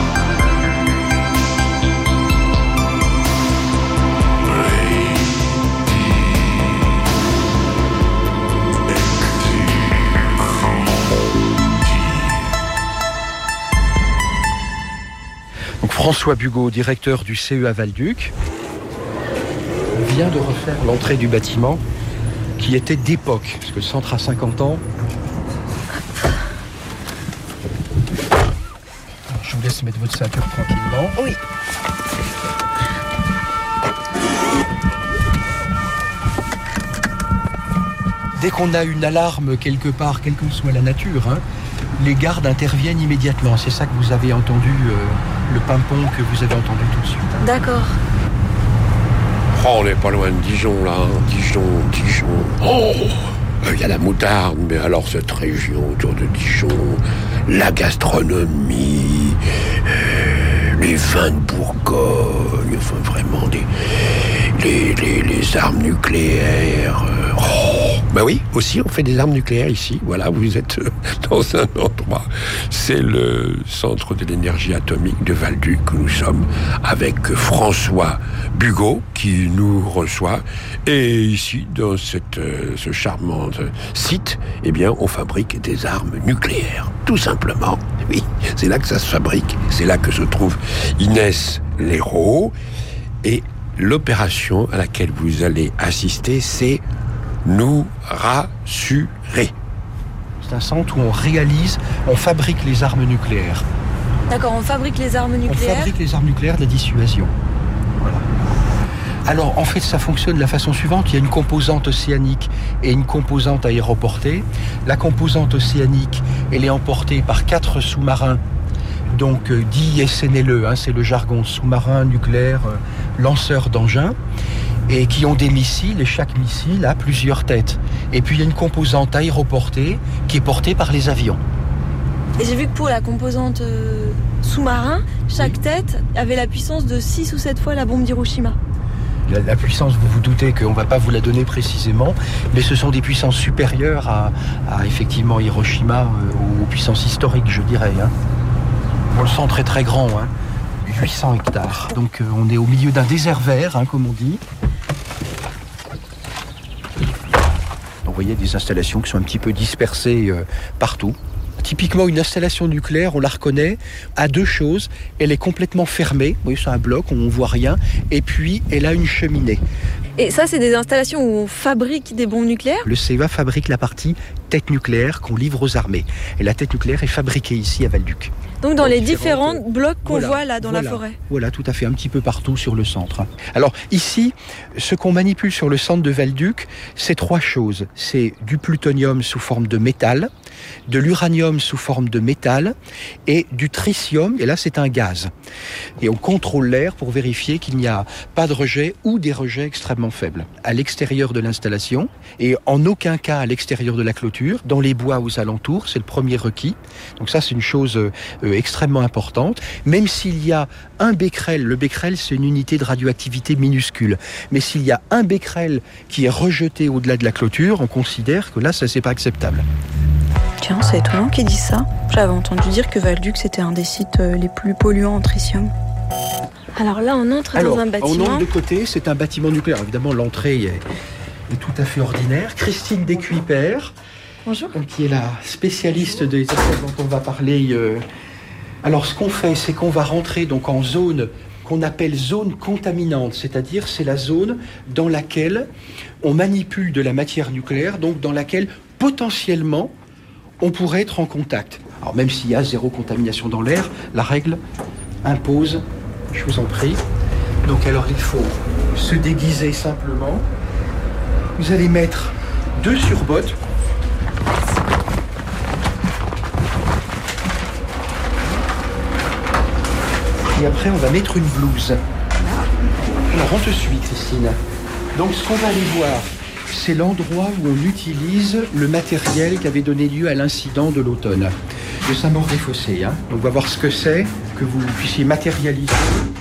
Donc François Bugot, directeur du C E A Val-Duc, vient de refaire l'entrée du bâtiment qui était d'époque, parce que le centre a cinquante ans. Alors, je vous laisse mettre votre ceinture tranquillement.
Oui.
Dès qu'on a une alarme quelque part, quelle que soit la nature, hein, les gardes interviennent immédiatement. C'est ça que vous avez entendu, euh, le pimpon que vous avez entendu tout de suite. hein.
D'accord.
Oh, on n'est pas loin de Dijon, là. hein. Dijon, Dijon. Oh, il y a la moutarde, mais alors cette région autour de Dijon, la gastronomie, euh, les vins de Bourgogne, enfin vraiment, les, les, les, les armes nucléaires. euh, oh, Ben oui, aussi on fait des armes nucléaires ici. Voilà, vous êtes dans un endroit. C'est le centre de l'énergie atomique de Val-Duc où nous sommes avec François Bugot qui nous reçoit. Et ici, dans cette, euh, ce charmant site, eh bien, on fabrique des armes nucléaires. Tout simplement. Oui, c'est là que ça se fabrique. C'est là que se trouve Inès Léraud. Et l'opération à laquelle vous allez assister, c'est nous rassurer.
C'est un centre où on réalise, on fabrique les armes nucléaires.
D'accord, on fabrique les armes nucléaires.
On fabrique les armes nucléaires de la dissuasion. Voilà. Alors, en fait, ça fonctionne de la façon suivante. Il y a une composante océanique et une composante aéroportée. La composante océanique, elle est emportée par quatre sous-marins, donc euh, dits S N L E, hein, c'est le jargon, sous-marin nucléaire, euh, lanceur d'engins, et qui ont des missiles, et chaque missile a plusieurs têtes. Et puis, il y a une composante aéroportée qui est portée par les avions.
Et j'ai vu que pour la composante euh, sous-marin, chaque oui. tête avait la puissance de six ou sept fois la bombe d'Hiroshima.
La, la puissance, vous vous doutez qu'on ne va pas vous la donner précisément, mais ce sont des puissances supérieures à, à effectivement Hiroshima, euh, aux puissances historiques, je dirais. Hein. Bon, le centre est très grand, hein, huit cents hectares. Donc euh, on est au milieu d'un désert vert, hein, comme on dit. Donc, vous voyez des installations qui sont un petit peu dispersées euh, partout. Typiquement, une installation nucléaire, on la reconnaît à deux choses. Elle est complètement fermée, vous voyez, c'est un bloc, on ne voit rien, et puis elle a une cheminée.
Et ça, c'est des installations où on fabrique des bombes nucléaires ?
Le C E A fabrique la partie tête nucléaire qu'on livre aux armées. Et la tête nucléaire est fabriquée ici à Val-Duc.
Donc dans, dans les différents blocs qu'on
voilà,
voit là dans
voilà,
la forêt.
Voilà, tout à fait, un petit peu partout sur le centre. Alors ici, ce qu'on manipule sur le centre de Val-Duc, c'est trois choses. C'est du plutonium sous forme de métal, de l'uranium sous forme de métal et du tritium, et là c'est un gaz. Et on contrôle l'air pour vérifier qu'il n'y a pas de rejet ou des rejets extrêmement faibles. À l'extérieur de l'installation, et en aucun cas à l'extérieur de la clôture, dans les bois aux alentours, c'est le premier requis. Donc ça c'est une chose euh, extrêmement importante, même s'il y a un becquerel, le becquerel c'est une unité de radioactivité minuscule, mais s'il y a un becquerel qui est rejeté au-delà de la clôture, on considère que là ça c'est pas acceptable.
Tiens, c'est étonnant qu'ils disent ça. J'avais entendu dire que Val-Duc c'était un des sites les plus polluants en tritium. Alors là on entre
Alors,
dans un bâtiment.
On entre de côté, c'est un bâtiment nucléaire. Évidemment l'entrée est, est tout à fait ordinaire. Christine Descuipers,
bonjour,
qui est la spécialiste des affaires dont on va parler. Euh... Alors ce qu'on fait, c'est qu'on va rentrer donc en zone qu'on appelle zone contaminante, c'est-à-dire c'est la zone dans laquelle on manipule de la matière nucléaire, donc dans laquelle potentiellement on pourrait être en contact. Alors même s'il y a zéro contamination dans l'air, la règle impose, je vous en prie. Donc alors il faut se déguiser simplement. Vous allez mettre deux surbottes. Et après on va mettre une blouse. Alors on te suit Christine. Donc ce qu'on va aller voir, c'est l'endroit où on utilise le matériel qui avait donné lieu à l'incident de l'automne de Saint-Maur-des-Fossés. Hein. Donc on va voir ce que c'est, que vous puissiez matérialiser.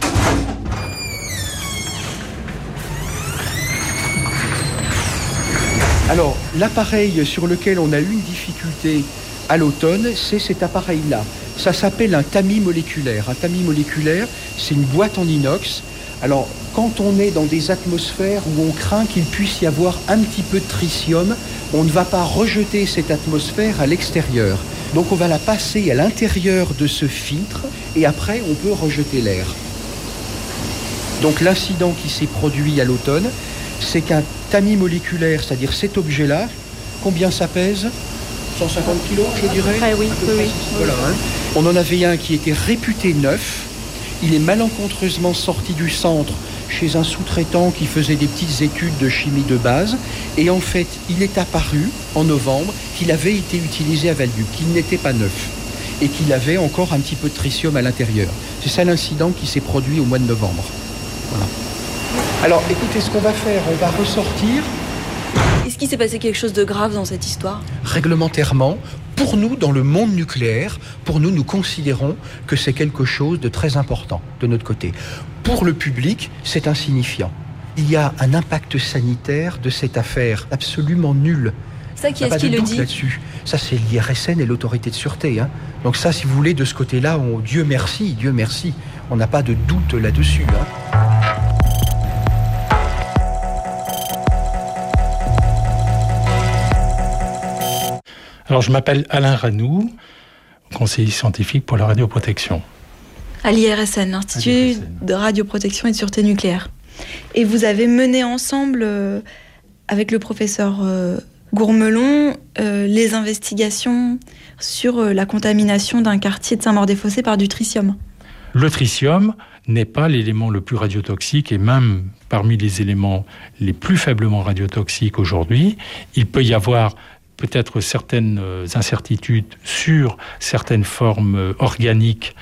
Alors, l'appareil sur lequel on a eu une difficulté à l'automne, c'est cet appareil-là. Ça s'appelle un tamis moléculaire. Un tamis moléculaire, c'est une boîte en inox. Alors, quand on est dans des atmosphères où on craint qu'il puisse y avoir un petit peu de tritium, on ne va pas rejeter cette atmosphère à l'extérieur. Donc on va la passer à l'intérieur de ce filtre et après on peut rejeter l'air. Donc l'incident qui s'est produit à l'automne, c'est qu'un tamis moléculaire, c'est-à-dire cet objet-là, combien ça pèse ? cent cinquante kilos, je dirais.
Ouais, oui, oui, oui.
Voilà, hein. On en avait un qui était réputé neuf. Il est malencontreusement sorti du centre chez un sous-traitant qui faisait des petites études de chimie de base. Et en fait, il est apparu en novembre qu'il avait été utilisé à Val-Duc, qu'il n'était pas neuf et qu'il avait encore un petit peu de tritium à l'intérieur. C'est ça l'incident qui s'est produit au mois de novembre. Voilà. Alors, écoutez, ce qu'on va faire, on va ressortir.
Est-ce qu'il s'est passé quelque chose de grave dans cette histoire ?
Réglementairement, pour nous, dans le monde nucléaire, pour nous, nous considérons que c'est quelque chose de très important de notre côté. Pour le public, c'est insignifiant. Il y a un impact sanitaire de cette affaire absolument nul.
Ça, qui
est-ce
qui le dit
là-dessus. Ça, c'est l'I R S N et l'autorité de sûreté. Hein. Donc ça, si vous voulez, de ce côté-là, on, Dieu merci, Dieu merci, on n'a pas de doute là-dessus. Hein.
Alors, je m'appelle Alain Ranoux, conseiller scientifique pour la radioprotection.
À l'I R S N, l'Institut de radioprotection et de sûreté nucléaire. Et vous avez mené ensemble, euh, avec le professeur euh, Gourmelon, euh, les investigations sur euh, la contamination d'un quartier de Saint-Maur-des-Fossés par du tritium.
Le tritium n'est pas l'élément le plus radiotoxique et même parmi les éléments les plus faiblement radiotoxiques aujourd'hui. Il peut y avoir peut-être certaines incertitudes sur certaines formes organiques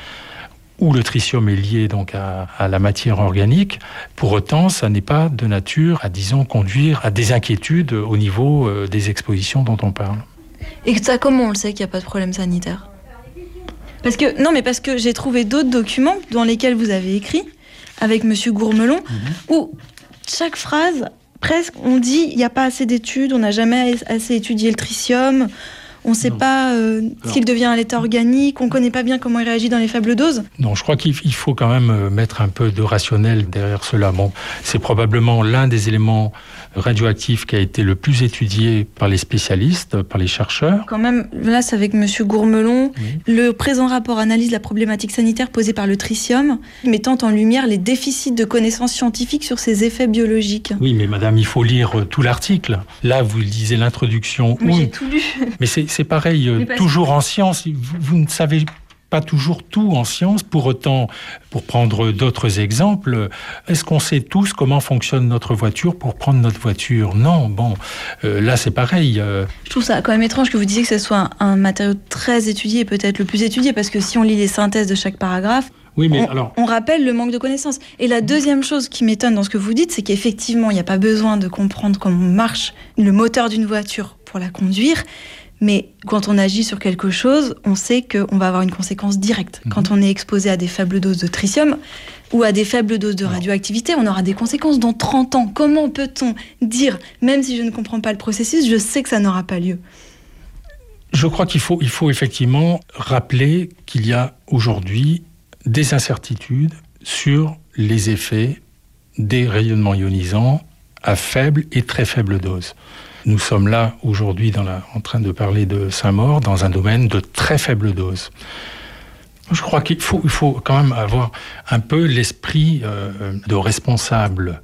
où le tritium est lié donc à, à la matière organique. Pour autant, ça n'est pas de nature à, disons, conduire à des inquiétudes au niveau euh, des expositions dont on parle.
Et ça, comment on le sait qu'il n'y a pas de problème sanitaire ? Parce que, non, mais parce que j'ai trouvé d'autres documents dans lesquels vous avez écrit, avec monsieur Gourmelon, mmh. où chaque phrase... Presque, on dit il n'y a pas assez d'études, on n'a jamais assez étudié le tritium, on ne sait non. pas euh, s'il devient un état organique, on ne connaît pas bien comment il réagit dans les faibles doses.
Non, je crois qu'il faut quand même mettre un peu de rationnel derrière cela. Bon, c'est probablement l'un des éléments radioactifs qui a été le plus étudié par les spécialistes, par les chercheurs.
Quand même, là c'est avec monsieur Gourmelon, oui. Le présent rapport analyse la problématique sanitaire posée par le tritium, mettant en lumière les déficits de connaissances scientifiques sur ses effets biologiques.
Oui, mais madame, il faut lire tout l'article. Là, vous lisez l'introduction.
Mais
oui.
J'ai tout lu.
Mais c'est, c'est pareil, toujours que... en science, vous, vous ne savez pas toujours tout en science. Pour autant, pour prendre d'autres exemples, est-ce qu'on sait tous comment fonctionne notre voiture pour prendre notre voiture ? Non, bon, euh, là c'est pareil. Euh...
Je trouve ça quand même étrange que vous disiez que ce soit un, un matériau très étudié, peut-être le plus étudié, parce que si on lit les synthèses de chaque paragraphe,
oui, mais
on,
alors...
on rappelle le manque de connaissances. Et la deuxième chose qui m'étonne dans ce que vous dites, c'est qu'effectivement, il n'y a pas besoin de comprendre comment marche le moteur d'une voiture pour la conduire. Mais quand on agit sur quelque chose, on sait qu'on va avoir une conséquence directe. Mmh. Quand on est exposé à des faibles doses de tritium ou à des faibles doses de radioactivité, on aura des conséquences dans trente ans. Comment peut-on dire, même si je ne comprends pas le processus, je sais que ça n'aura pas lieu ?
Je crois qu'il faut, il faut effectivement rappeler qu'il y a aujourd'hui des incertitudes sur les effets des rayonnements ionisants à faible et très faible dose. Nous sommes là aujourd'hui dans la, en train de parler de Saint-Maur dans un domaine de très faible dose. Je crois qu'il faut, il faut quand même avoir un peu l'esprit euh, de responsable.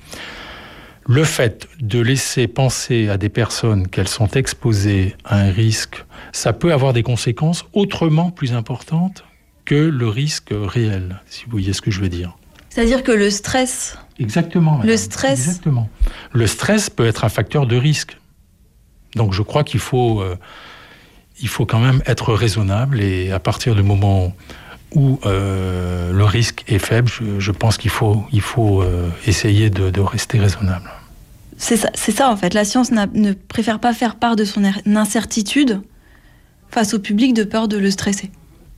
Le fait de laisser penser à des personnes qu'elles sont exposées à un risque, ça peut avoir des conséquences autrement plus importantes que le risque réel, si vous voyez ce que je veux dire.
C'est-à-dire que le stress...
Exactement. Madame.
Le stress...
Exactement. Le stress peut être un facteur de risque. Donc je crois qu'il faut, euh, il faut quand même être raisonnable et à partir du moment où euh, le risque est faible, je, je pense qu'il faut, il faut euh, essayer de, de rester raisonnable.
C'est ça, c'est ça en fait. La science ne préfère pas faire part de son incertitude face au public de peur de le stresser.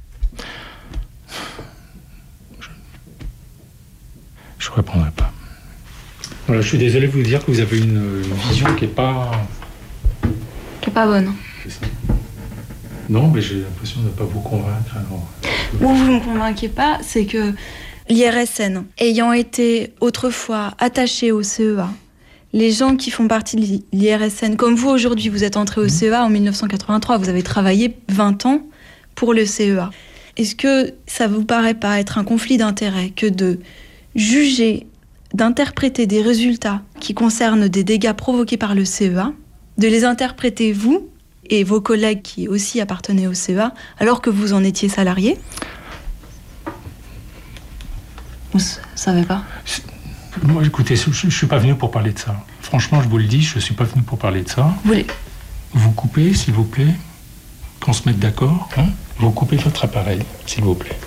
Je ne répondrai pas. Voilà, je suis désolé de vous dire que vous avez une, une vision qui n'est pas...
qui n'est pas bonne.
C'est ça. Non, mais j'ai l'impression de ne pas vous convaincre. Alors...
Où vous ne me convainquez pas, c'est que l'I R S N, ayant été autrefois attaché au C E A, les gens qui font partie de l'I R S N, comme vous aujourd'hui, vous êtes entré au C E A en dix-neuf cent quatre-vingt-trois, vous avez travaillé vingt ans pour le C E A. Est-ce que ça ne vous paraît pas être un conflit d'intérêts que de juger, d'interpréter des résultats qui concernent des dégâts provoqués par le C E A, de les interpréter vous et vos collègues qui aussi appartenaient au C E A, alors que vous en étiez salarié ? Vous ne savez pas ?
Moi, écoutez, je ne suis pas venu pour parler de ça. Franchement, je vous le dis, je ne suis pas venu pour parler de ça.
Vous voulez...
Vous coupez, s'il vous plaît, qu'on se mette d'accord, hein ? Vous coupez votre appareil, s'il vous plaît.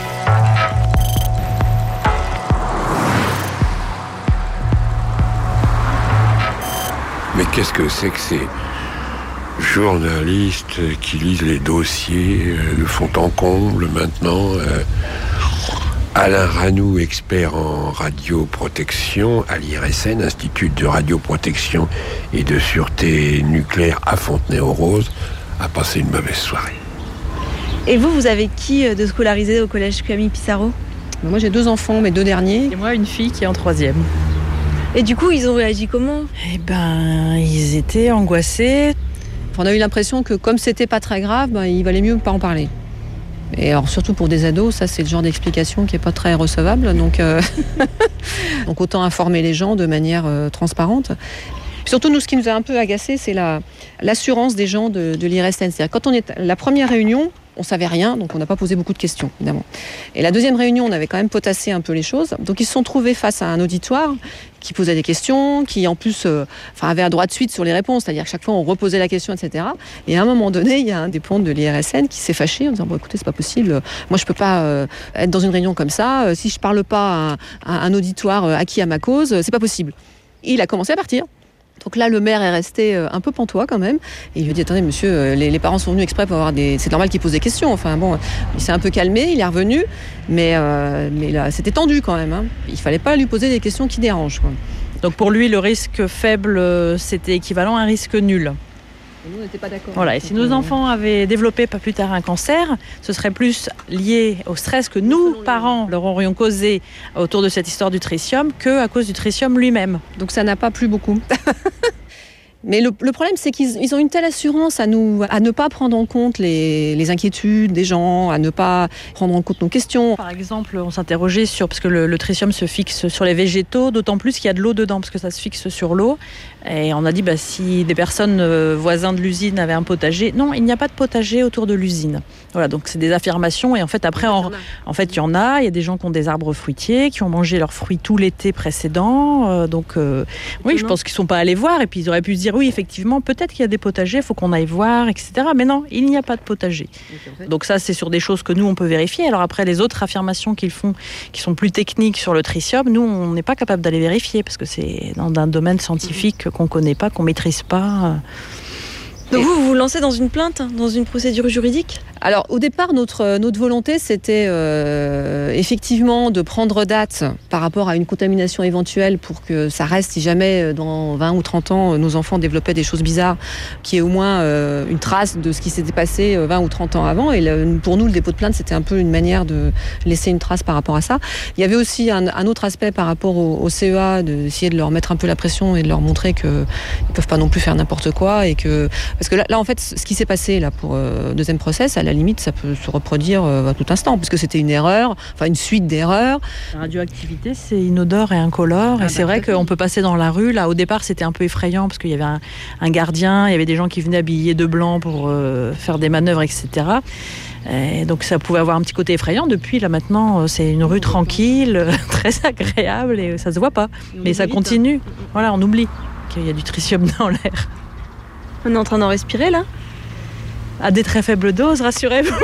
Mais qu'est-ce que c'est que ces journalistes qui lisent les dossiers de fond en comble maintenant euh, Alain Ranou, expert en radioprotection à l'I R S N, Institut de radioprotection et de sûreté nucléaire à Fontenay-aux-Roses, a passé une mauvaise soirée.
Et vous, vous avez qui de scolarisé au collège Camille Pissarro ?
Moi, j'ai deux enfants, mes deux derniers.
Et moi, une fille qui est en troisième.
Et du coup, ils ont réagi comment ?
Eh ben, ils étaient angoissés.
On a eu l'impression que comme c'était pas très grave, ben, il valait mieux pas en parler. Et alors surtout pour des ados, ça c'est le genre d'explication qui est pas très recevable. Donc, euh... donc autant informer les gens de manière euh, transparente. Puis surtout, nous, ce qui nous a un peu agacé, c'est la, l'assurance des gens de, de l'I R S N. C'est-à-dire quand on est la première réunion, on savait rien, donc on n'a pas posé beaucoup de questions, évidemment. Et la deuxième réunion, on avait quand même potassé un peu les choses. Donc ils se sont trouvés face à un auditoire qui posait des questions, qui en plus euh, enfin, avait un droit de suite sur les réponses, c'est-à-dire que chaque fois on reposait la question, et cetera. Et à un moment donné, il y a un des pontes de l'I R S N qui s'est fâché en disant bon, écoutez, c'est pas possible, moi je peux pas euh, être dans une réunion comme ça, euh, si je parle pas à, à un auditoire euh, acquis à ma cause, euh, c'est pas possible. Et il a commencé à partir. Donc là, le maire est resté un peu pantois quand même. Et il lui a dit, attendez, monsieur, les, les parents sont venus exprès pour avoir des... C'est normal qu'ils posent des questions. Enfin bon, il s'est un peu calmé, il est revenu. Mais, euh, mais là, c'était tendu quand même. Hein. Il fallait pas lui poser des questions qui dérangent, quoi.
Donc pour lui, le risque faible, c'était équivalent à un risque nul.
Et nous, on n'était pas d'accord.
Voilà, et si nos enfants avaient développé pas plus tard un cancer, ce serait plus lié au stress que nous, parents, leur aurions causé autour de cette histoire du tritium que à cause du tritium lui-même.
Donc ça n'a pas plu beaucoup. Mais le, le problème, c'est qu'ils ils ont une telle assurance à, nous, à ne pas prendre en compte les, les inquiétudes des gens, à ne pas prendre en compte nos questions.
Par exemple, on s'interrogeait sur, parce que le, le tritium se fixe sur les végétaux, d'autant plus qu'il y a de l'eau dedans, parce que ça se fixe sur l'eau. Et on a dit, bah, si des personnes euh, voisins de l'usine avaient un potager, non, il n'y a pas de potager autour de l'usine. Voilà, donc c'est des affirmations. Et en fait, après, en, en fait, il y en a. Il y a des gens qui ont des arbres fruitiers, qui ont mangé leurs fruits tout l'été précédent. Euh, donc, euh, oui, je pense qu'ils ne sont pas allés voir. Et puis, ils auraient pu se dire, oui, effectivement, peut-être qu'il y a des potagers, il faut qu'on aille voir, et cetera. Mais non, il n'y a pas de potager. Donc ça, c'est sur des choses que nous, on peut vérifier. Alors après, les autres affirmations qu'ils font, qui sont plus techniques sur le tritium, nous, on n'est pas capable d'aller vérifier, parce que c'est dans un domaine scientifique qu'on ne connaît pas, qu'on ne maîtrise pas.
Donc vous, vous vous lancez dans une plainte, dans une procédure juridique ?
Alors au départ, notre, notre volonté, c'était euh, effectivement de prendre date par rapport à une contamination éventuelle pour que ça reste, si jamais dans vingt ou trente ans, nos enfants développaient des choses bizarres, qu'il y ait au moins euh, une trace de ce qui s'était passé vingt ou trente ans avant. Et le, pour nous, le dépôt de plainte, c'était un peu une manière de laisser une trace par rapport à ça. Il y avait aussi un, un autre aspect par rapport au, au C E A, d'essayer de leur mettre un peu la pression et de leur montrer qu'ils ne peuvent pas non plus faire n'importe quoi. Et que, parce que là, là, en fait, ce qui s'est passé là, pour euh, deuxième process, à la limite, ça peut se reproduire euh, à tout instant, puisque c'était une erreur, enfin une suite d'erreurs.
La radioactivité, c'est inodore et incolore. Ah et bah, c'est vrai qu'on peut passer dans la rue. Là, au départ, c'était un peu effrayant, parce qu'il y avait un, un gardien, il y avait des gens qui venaient habillés de blanc pour euh, faire des manœuvres, et cetera. Et donc ça pouvait avoir un petit côté effrayant. Depuis, là maintenant, c'est une rue tranquille, très agréable, et ça se voit pas. Mais ça continue. Voilà, on oublie qu'il y a du tritium dans l'air.
On est en train d'en respirer, là ?
À des très faibles doses, rassurez-vous.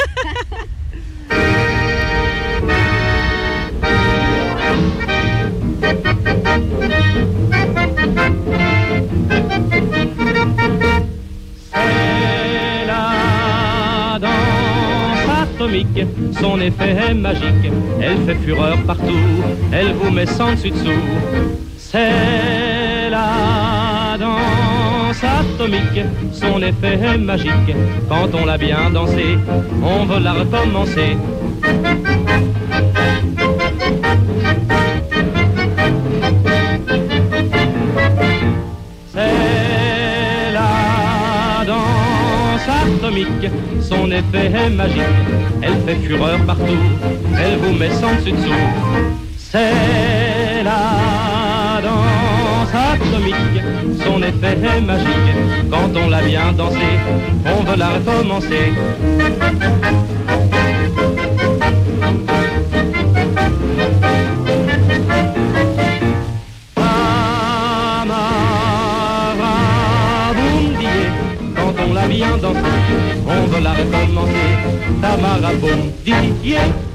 C'est la danse atomique, son effet est magique. Elle fait fureur partout, elle vous met sans dessus-dessous. C'est la danse atomique, son effet est magique. Quand on l'a bien dansé, on veut la recommencer. C'est la danse atomique, son effet est magique. Elle fait fureur partout, elle vous met sans dessus-dessous. C'est la danse atomique, son effet est magique. Quand on l'a bien dansé, on veut la recommencer. Quand on l'a bien dansé, on veut la recommencer. Tamara Bondier.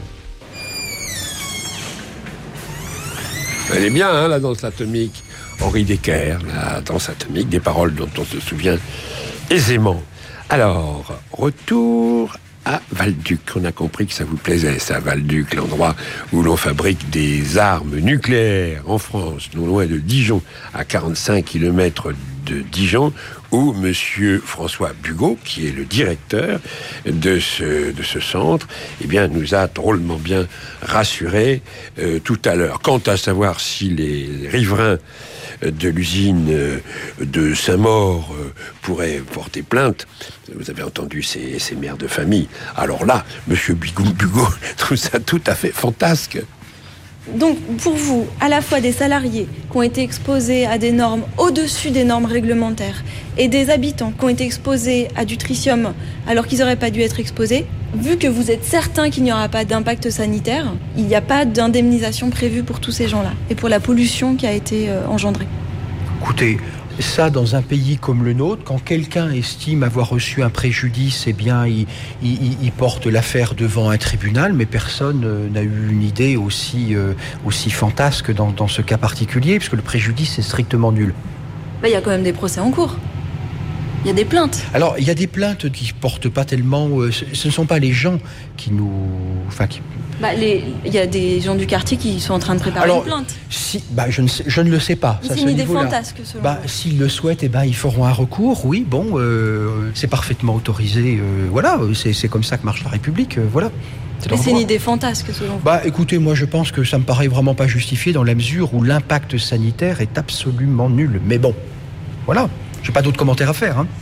Elle est bien, hein, la danse atomique. Henri Decker, la danse atomique, des paroles dont on se souvient aisément. Alors, retour à Val-Duc. On a compris que ça vous plaisait, ça, Val-Duc, l'endroit où l'on fabrique des armes nucléaires en France, non loin de Dijon, à quarante-cinq kilomètres de Dijon, où Monsieur François Bugot, qui est le directeur de ce, de ce centre, eh bien, nous a drôlement bien rassurés euh, tout à l'heure. Quant à savoir si les riverains de l'usine de Saint-Maur euh, pourraient porter plainte, vous avez entendu ces, ces mères de famille, alors là, Monsieur Bugot, Bugot trouve ça tout à fait fantasque.
Donc, pour vous, à la fois des salariés qui ont été exposés à des normes au-dessus des normes réglementaires et des habitants qui ont été exposés à du tritium alors qu'ils n'auraient pas dû être exposés, vu que vous êtes certain qu'il n'y aura pas d'impact sanitaire, il n'y a pas d'indemnisation prévue pour tous ces gens-là et pour la pollution qui a été euh, engendrée.
Écoutez, ça, dans un pays comme le nôtre, quand quelqu'un estime avoir reçu un préjudice, eh bien, il, il, il porte l'affaire devant un tribunal, mais personne euh, n'a eu une idée aussi, euh, aussi fantasque dans, dans ce cas particulier, puisque le préjudice est strictement nul.
Bah, il y a quand même des procès en cours. Il y a des plaintes.
Alors, il y a des plaintes qui portent pas tellement... Euh, ce, ce ne sont pas les gens qui nous... Enfin, qui...
Bah, les, il y a des gens du quartier qui sont en train de préparer
Alors,
une plainte.
Si, bah, je, ne sais, je ne le sais pas.
Mais c'est une idée fantasque, selon
bah,
vous.
S'ils le souhaitent, eh ben, ils feront un recours. Oui, bon, euh, c'est parfaitement autorisé. Euh, voilà, c'est, c'est comme ça que marche la République. Euh, voilà.
C'est Mais c'est une idée fantasque, selon vous.
Bah, écoutez, moi, je pense que ça me paraît vraiment pas justifié dans la mesure où l'impact sanitaire est absolument nul. Mais bon, voilà. J'ai pas d'autres commentaires à faire, hein.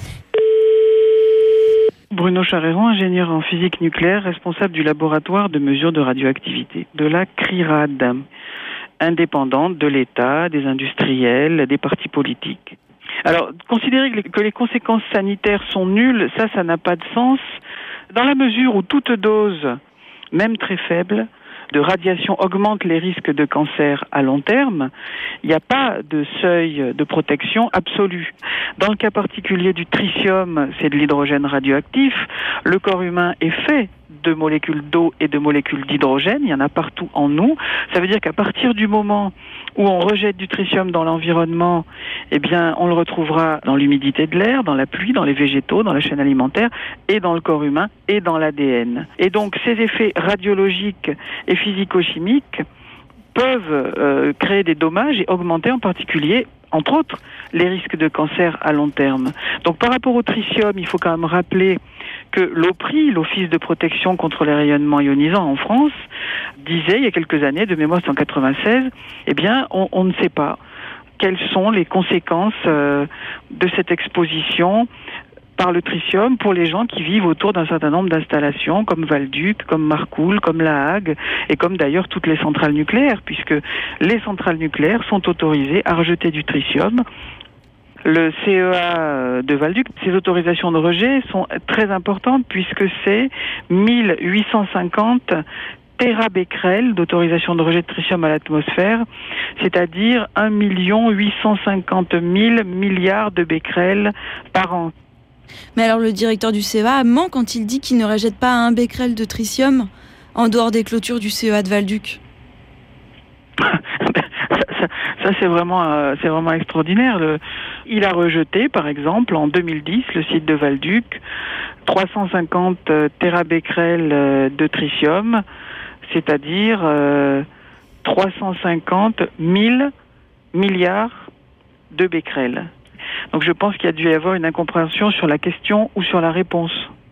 Bruno Charéron, ingénieur en physique nucléaire, responsable du laboratoire de mesure de radioactivité de la CRIRAD, indépendante de l'État, des industriels, des partis politiques. Alors, considérer que les, que les conséquences sanitaires sont nulles, ça, ça n'a pas de sens, dans la mesure où toute dose, même très faible, de radiation augmente les risques de cancer à long terme, il n'y a pas de seuil de protection absolu. Dans le cas particulier du tritium, c'est de l'hydrogène radioactif. Le corps humain est fait de molécules d'eau et de molécules d'hydrogène. Il y en a partout en nous. Ça veut dire qu'à partir du moment où on rejette du tritium dans l'environnement, eh bien, on le retrouvera dans l'humidité de l'air, dans la pluie, dans les végétaux, dans la chaîne alimentaire, et dans le corps humain, et dans l'A D N. Et donc, ces effets radiologiques et physico-chimiques peuvent euh, créer des dommages et augmenter en particulier, entre autres, les risques de cancer à long terme. Donc, par rapport au tritium, il faut quand même rappeler que l'OPRI, l'Office de protection contre les rayonnements ionisants en France, disait il y a quelques années, de mémoire c'est en quatre-vingt-seize, eh bien, on, on ne sait pas quelles sont les conséquences euh, de cette exposition par le tritium pour les gens qui vivent autour d'un certain nombre d'installations comme Val-Duc, comme Marcoule, comme La Hague et comme d'ailleurs toutes les centrales nucléaires, puisque les centrales nucléaires sont autorisées à rejeter du tritium. Le C E A de Val-Duc, ces autorisations de rejet sont très importantes puisque c'est mille huit cent cinquante térabécrels d'autorisation de rejet de tritium à l'atmosphère, c'est-à-dire un million huit cent cinquante mille milliards de becquerels par an.
Mais alors le directeur du C E A ment quand il dit qu'il ne rejette pas un becquerel de tritium en dehors des clôtures du C E A de Val-Duc.
Ça, ça c'est vraiment, euh, c'est vraiment extraordinaire. Le, il a rejeté, par exemple, en deux mille dix, le site de Val-Duc, trois cent cinquante euh, térabécrels euh, de tritium, c'est-à-dire euh, trois cent cinquante mille milliards de becquerels. Donc je pense qu'il y a dû y avoir une incompréhension sur la question ou sur la réponse.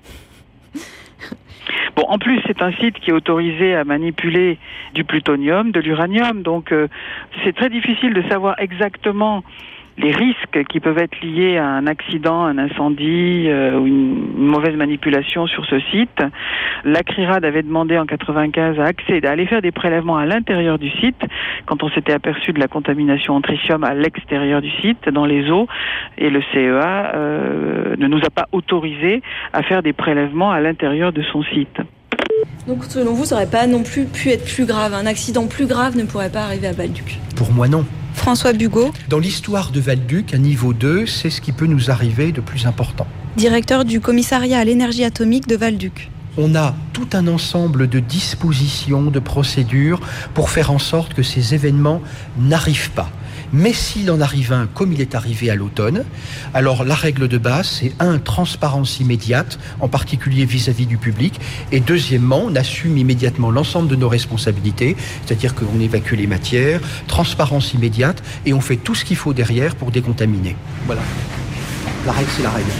Bon, en plus, c'est un site qui est autorisé à manipuler du plutonium, de l'uranium, donc euh, c'est très difficile de savoir exactement les risques qui peuvent être liés à un accident, un incendie euh, ou une, une mauvaise manipulation sur ce site. La CRIRAD avait demandé en quatre-vingt-quinze à accéder, à aller faire des prélèvements à l'intérieur du site quand on s'était aperçu de la contamination en tritium à l'extérieur du site, dans les eaux, et le C E A euh, ne nous a pas autorisé à faire des prélèvements à l'intérieur de son site.
Donc selon vous, ça n'aurait pas non plus pu être plus grave, un accident plus grave ne pourrait pas arriver à Val-Duc?
Pour moi, non.
François Bugot.
Dans l'histoire de Val-Duc, à niveau deux, c'est ce qui peut nous arriver de plus important.
Directeur du commissariat à l'énergie atomique de Val-Duc.
On a tout un ensemble de dispositions, de procédures pour faire en sorte que ces événements n'arrivent pas. Mais s'il en arrive un, comme il est arrivé à l'automne, alors la règle de base, c'est un, transparence immédiate, en particulier vis-à-vis du public, et deuxièmement, on assume immédiatement l'ensemble de nos responsabilités, c'est-à-dire qu'on évacue les matières, transparence immédiate, et on fait tout ce qu'il faut derrière pour décontaminer. Voilà. La règle, c'est la règle.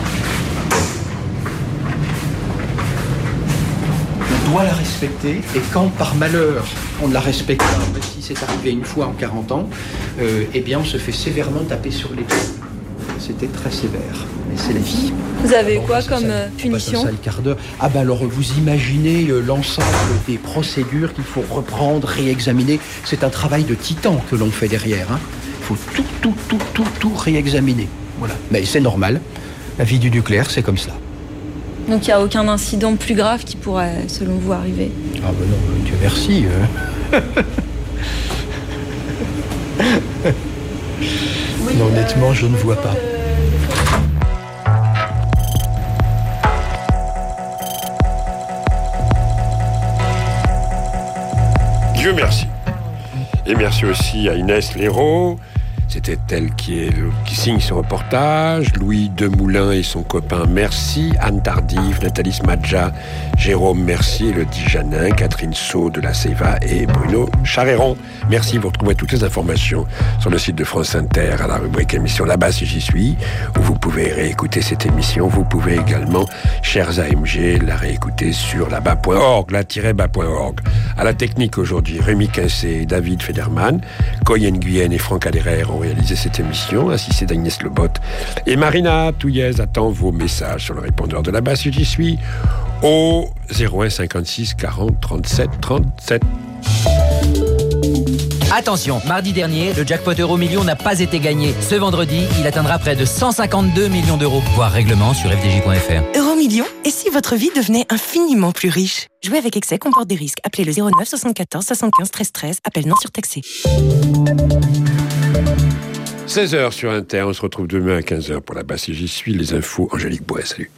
On doit la respecter, et quand par malheur on ne la respecte pas, même si c'est arrivé une fois en quarante ans, euh, eh bien on se fait sévèrement taper sur les doigts. C'était très sévère, mais c'est la vie.
Vous avez eu quoi comme ça, punition?
Ça, le quart d'heure. Ah ben alors vous imaginez euh, l'ensemble des procédures qu'il faut reprendre, réexaminer. C'est un travail de titan que l'on fait derrière. Hein. Il faut tout, tout, tout, tout, tout réexaminer. Voilà. Mais c'est normal. La vie du nucléaire, c'est comme ça.
Donc il n'y a aucun incident plus grave qui pourrait, selon vous, arriver?
Ah ben non, Dieu merci. Hein. oui, non, honnêtement, euh, je ne vois pas.
Dieu merci. Et merci aussi à Inès Léraud. C'était elle qui, est, qui signe ce reportage. Louis Demoulin et son copain, merci. Anne Tardif, Nathalie Smadja, Jérôme, merci. Elodie Janin, Catherine Sau de la Ceva et Bruno Charéron. Merci. Vous retrouvez toutes les informations sur le site de France Inter à la rubrique émission Là-bas si j'y suis, où vous pouvez réécouter cette émission. Vous pouvez également, chers A M G, la réécouter sur là-bas point org, la-bas point org. À la technique aujourd'hui, Rémi Quincé et David Federman, Coyen Guyenne et Franck Aderer ont réalisé cette émission, assisté d'Agnès Lebot. Et Marina Touillez attend vos messages sur le répondeur de là-bas si j'y suis, au zéro un cinquante-six quarante trente-sept trente-sept.
Attention, mardi dernier, le jackpot Euro Million n'a pas été gagné. Ce vendredi, il atteindra près de cent cinquante-deux millions d'euros. Voir règlement sur f d j point f r.
Euro Million, et si votre vie devenait infiniment plus riche? Jouer avec excès comporte des risques. Appelez le zéro neuf soixante-quatorze soixante-quinze treize treize. Appel non surtaxé.
seize heures sur Inter, on se retrouve demain à quinze heures pour la base si j'y suis. Les infos, Angélique Bois, salut.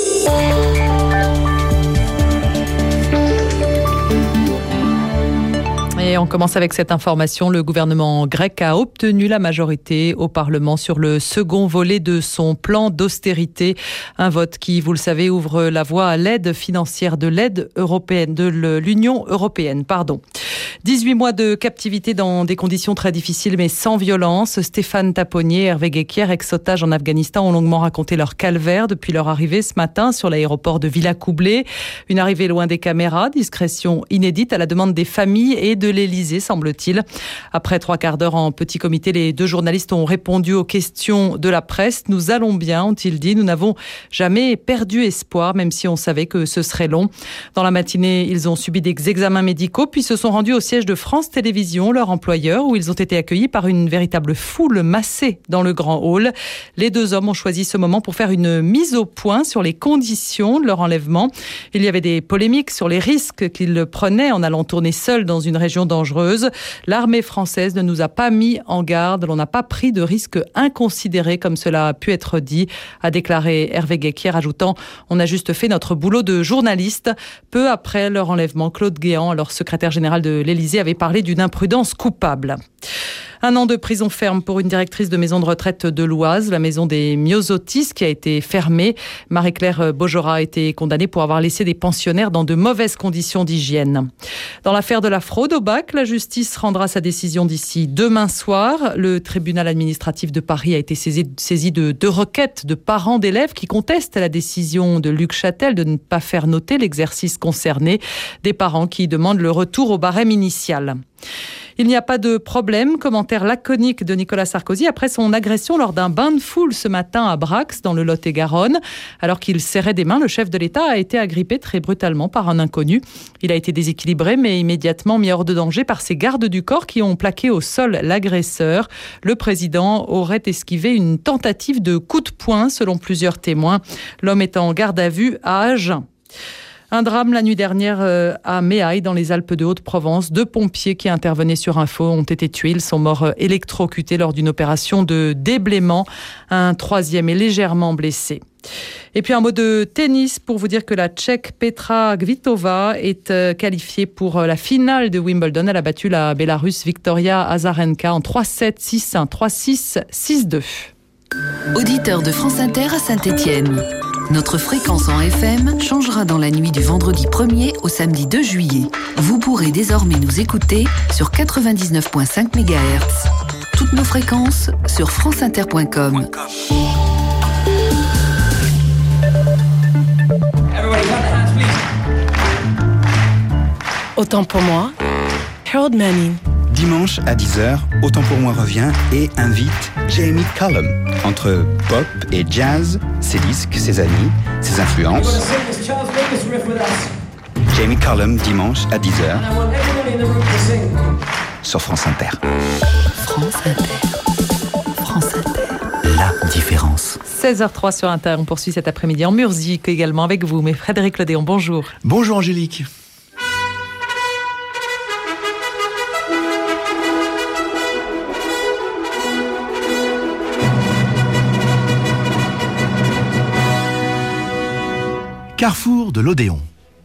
Et on commence avec cette information. Le gouvernement grec a obtenu la majorité au Parlement sur le second volet de son plan d'austérité. Un vote qui, vous le savez, ouvre la voie à l'aide financière de l'aide européenne, de l'Union européenne, pardon. dix-huit mois de captivité dans des conditions très difficiles mais sans violence. Stéphane Taponnier, Hervé Guéquière, ex-otages en Afghanistan, ont longuement raconté leur calvaire depuis leur arrivée ce matin sur l'aéroport de Villacoublay. Une arrivée loin des caméras, discrétion inédite à la demande des familles et de l'Élysée, semble-t-il. Après trois quarts d'heure en petit comité, les deux journalistes ont répondu aux questions de la presse. Nous allons bien, ont-ils dit. Nous n'avons jamais perdu espoir, même si on savait que ce serait long. Dans la matinée, ils ont subi des examens médicaux, puis se sont rendus au siège de France Télévisions, leur employeur, où ils ont été accueillis par une véritable foule massée dans le grand hall. Les deux hommes ont choisi ce moment pour faire une mise au point sur les conditions de leur enlèvement. Il y avait des polémiques sur les risques qu'ils prenaient en allant tourner seuls dans une région dangereuse. L'armée française ne nous a pas mis en garde, l'on n'a pas pris de risques inconsidérés comme cela a pu être dit, a déclaré Hervé Guéquière, ajoutant « On a juste fait notre boulot de journaliste ». Peu après leur enlèvement, Claude Guéant, alors secrétaire général de l'Élysée, avait parlé d'une imprudence coupable. Un an de prison ferme pour une directrice de maison de retraite de l'Oise, la maison des Myosotis, qui a été fermée. Marie-Claire Beaujora a été condamnée pour avoir laissé des pensionnaires dans de mauvaises conditions d'hygiène. Dans l'affaire de la fraude au bac, la justice rendra sa décision d'ici demain soir. Le tribunal administratif de Paris a été saisi, saisi de deux requêtes de parents d'élèves qui contestent la décision de Luc Châtel de ne pas faire noter l'exercice concerné. Des parents qui demandent le retour au barème initial. Il n'y a pas de problème, commentaire laconique de Nicolas Sarkozy après son agression lors d'un bain de foule ce matin à Brax, dans le Lot-et-Garonne. Alors qu'il serrait des mains, le chef de l'État a été agrippé très brutalement par un inconnu. Il a été déséquilibré mais immédiatement mis hors de danger par ses gardes du corps qui ont plaqué au sol l'agresseur. Le président aurait esquivé une tentative de coup de poing selon plusieurs témoins. L'homme est en garde à vue à Agen. Un drame la nuit dernière à Méaille, dans les Alpes de Haute-Provence. Deux pompiers qui intervenaient sur info ont été tués. Ils sont morts électrocutés lors d'une opération de déblaiement. Un troisième est légèrement blessé. Et puis un mot de tennis pour vous dire que la Tchèque Petra Kvitova est euh, qualifiée pour euh, la finale de Wimbledon. Elle a battu la Bélarusse Victoria Azarenka en trois sept, six un, trois six, six deux.
Auditeur de France Inter à Saint-Étienne. Notre fréquence en F M changera dans la nuit du vendredi premier au samedi deux juillet. Vous pourrez désormais nous écouter sur quatre-vingt-dix-neuf virgule cinq mégahertz. Toutes nos fréquences sur franceinter point com.
Autant pour moi, Harold Manning.
Dimanche à dix heures, Autant pour moi revient et invite Jamie Cullum. Entre pop et jazz, ses disques, ses amis, ses influences. Jamie Cullum, dimanche à dix heures, sur France Inter.
France Inter. France Inter.
La différence.
seize heures trois sur Inter, on poursuit cet après-midi en musique également avec vous. Mais Frédéric Lodéon, bonjour.
Bonjour Angélique. Carrefour de l'Odéon.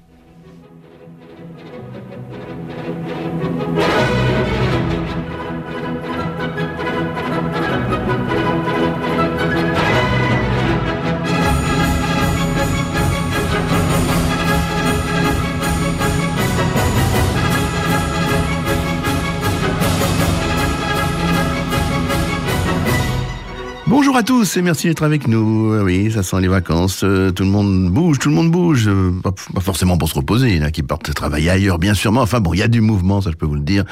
Bonjour à tous et merci d'être avec nous. Oui, ça sent les vacances, euh, tout le monde bouge, tout le monde bouge. Euh, pas, pas forcément pour se reposer, il y en a qui partent travailler ailleurs, bien sûr. Mais enfin bon, il y a du mouvement, ça je peux vous le dire.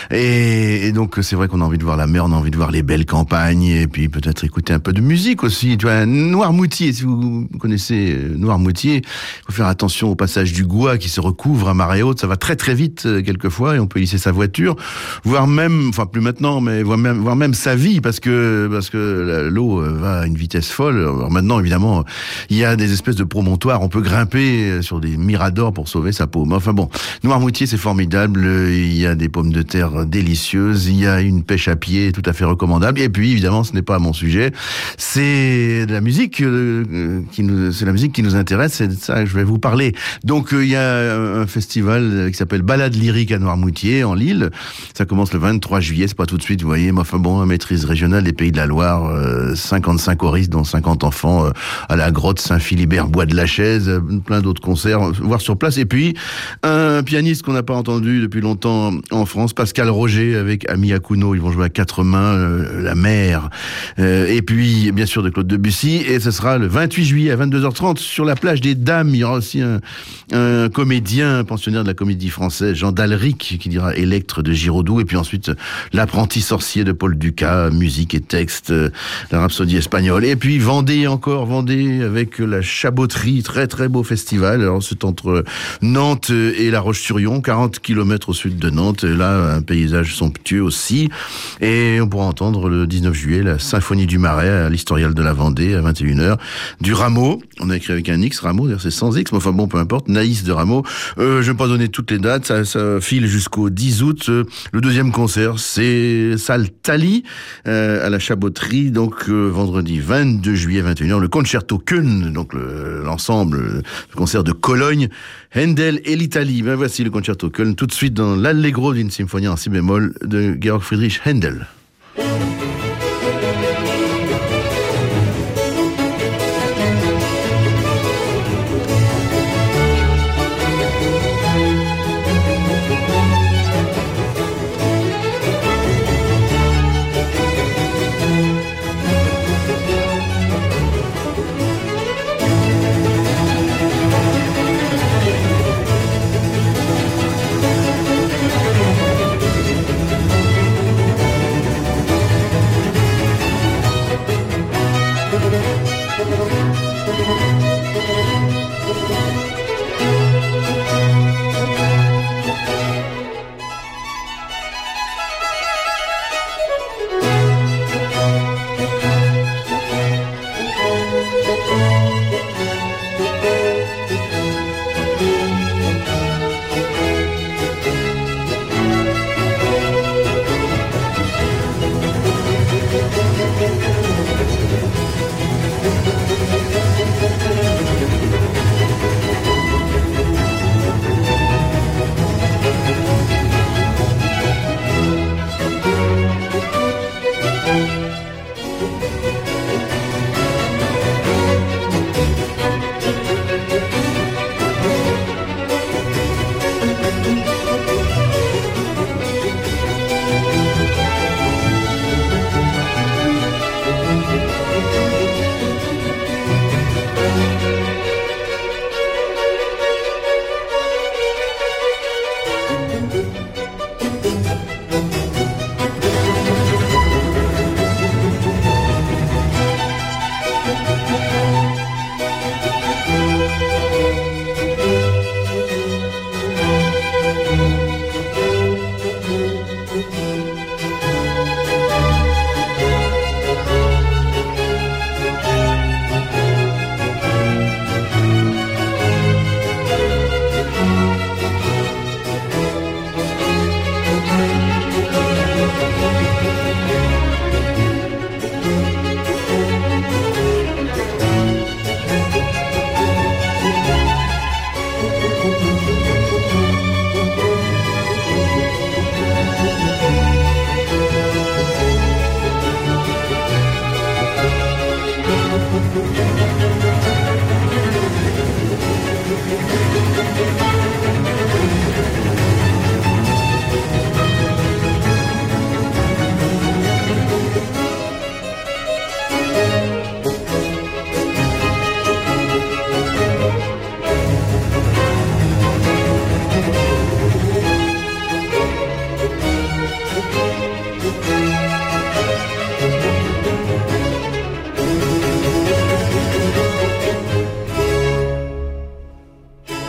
Et, et donc c'est vrai qu'on a envie de voir la mer, on a envie de voir les belles campagnes et puis peut-être écouter un peu de musique aussi. Tu vois, Noirmoutier, si vous connaissez Noirmoutier, il faut faire attention au passage du Goua qui se recouvre à marée haute. Ça va très très vite euh, quelquefois et on peut hisser sa voiture, voire même, enfin plus maintenant, mais voire même, voire même sa vie parce que parce que la, l'eau va à une vitesse folle. Alors maintenant, évidemment, il y a des espèces de promontoires. On peut grimper sur des miradors pour sauver sa peau. Mais enfin bon, Noirmoutier, c'est formidable. Il y a des pommes de terre délicieuses. Il y a une pêche à pied tout à fait recommandable. Et puis, évidemment, ce n'est pas mon sujet. C'est la musique euh, qui nous, c'est la musique qui nous intéresse. C'est de ça que je vais vous parler. Donc, euh, il y a un festival qui s'appelle Balade lyrique à Noirmoutier, en Lille. Ça commence le vingt-trois juillet. C'est pas tout de suite, vous voyez. Mais enfin bon, maîtrise régionale des Pays de la Loire. Euh, cinquante-cinq choristes, dont cinquante enfants, euh, à la grotte Saint-Philibert, Bois de la Chaise, euh, plein d'autres concerts, euh, voir sur place. Et puis, un pianiste qu'on n'a pas entendu depuis longtemps en France, Pascal Roger, avec Ami Akuno. Ils vont jouer à quatre mains, euh, la mer. Euh, et puis, bien sûr, de Claude Debussy. Et ce sera le vingt-huit juillet à vingt-deux heures trente sur la plage des Dames. Il y aura aussi un, un comédien, un pensionnaire de la Comédie Française, Jean Dalric, qui dira Électre de Giraudoux. Et puis ensuite, l'apprenti sorcier de Paul Dukas, musique et texte, euh, la Rhapsodie espagnole. Et puis Vendée encore, Vendée avec la Chaboterie, très très beau festival. Alors c'est entre Nantes et La Roche-sur-Yon, quarante kilomètres au sud de Nantes. Et là, un paysage somptueux aussi. Et on pourra entendre le dix-neuf juillet la Symphonie du Marais à l'Historial de la Vendée à vingt et une heures. Du Rameau, on a écrit avec un X, Rameau, d'ailleurs c'est sans X, mais enfin bon, peu importe, Naïs de Rameau. Euh, je vais pas donner toutes les dates, ça, ça file jusqu'au dix août. Euh, le deuxième concert, c'est Salle Thalie euh, à la Chaboterie, donc euh, vendredi vingt-deux juillet, vingt et une heures, le Concerto Köln, donc le, l'ensemble, le concert de Cologne, Handel et l'Italie. Ben voici le Concerto Köln, tout de suite dans l'Allegro d'une symphonie en si bémol de Georg Friedrich Händel.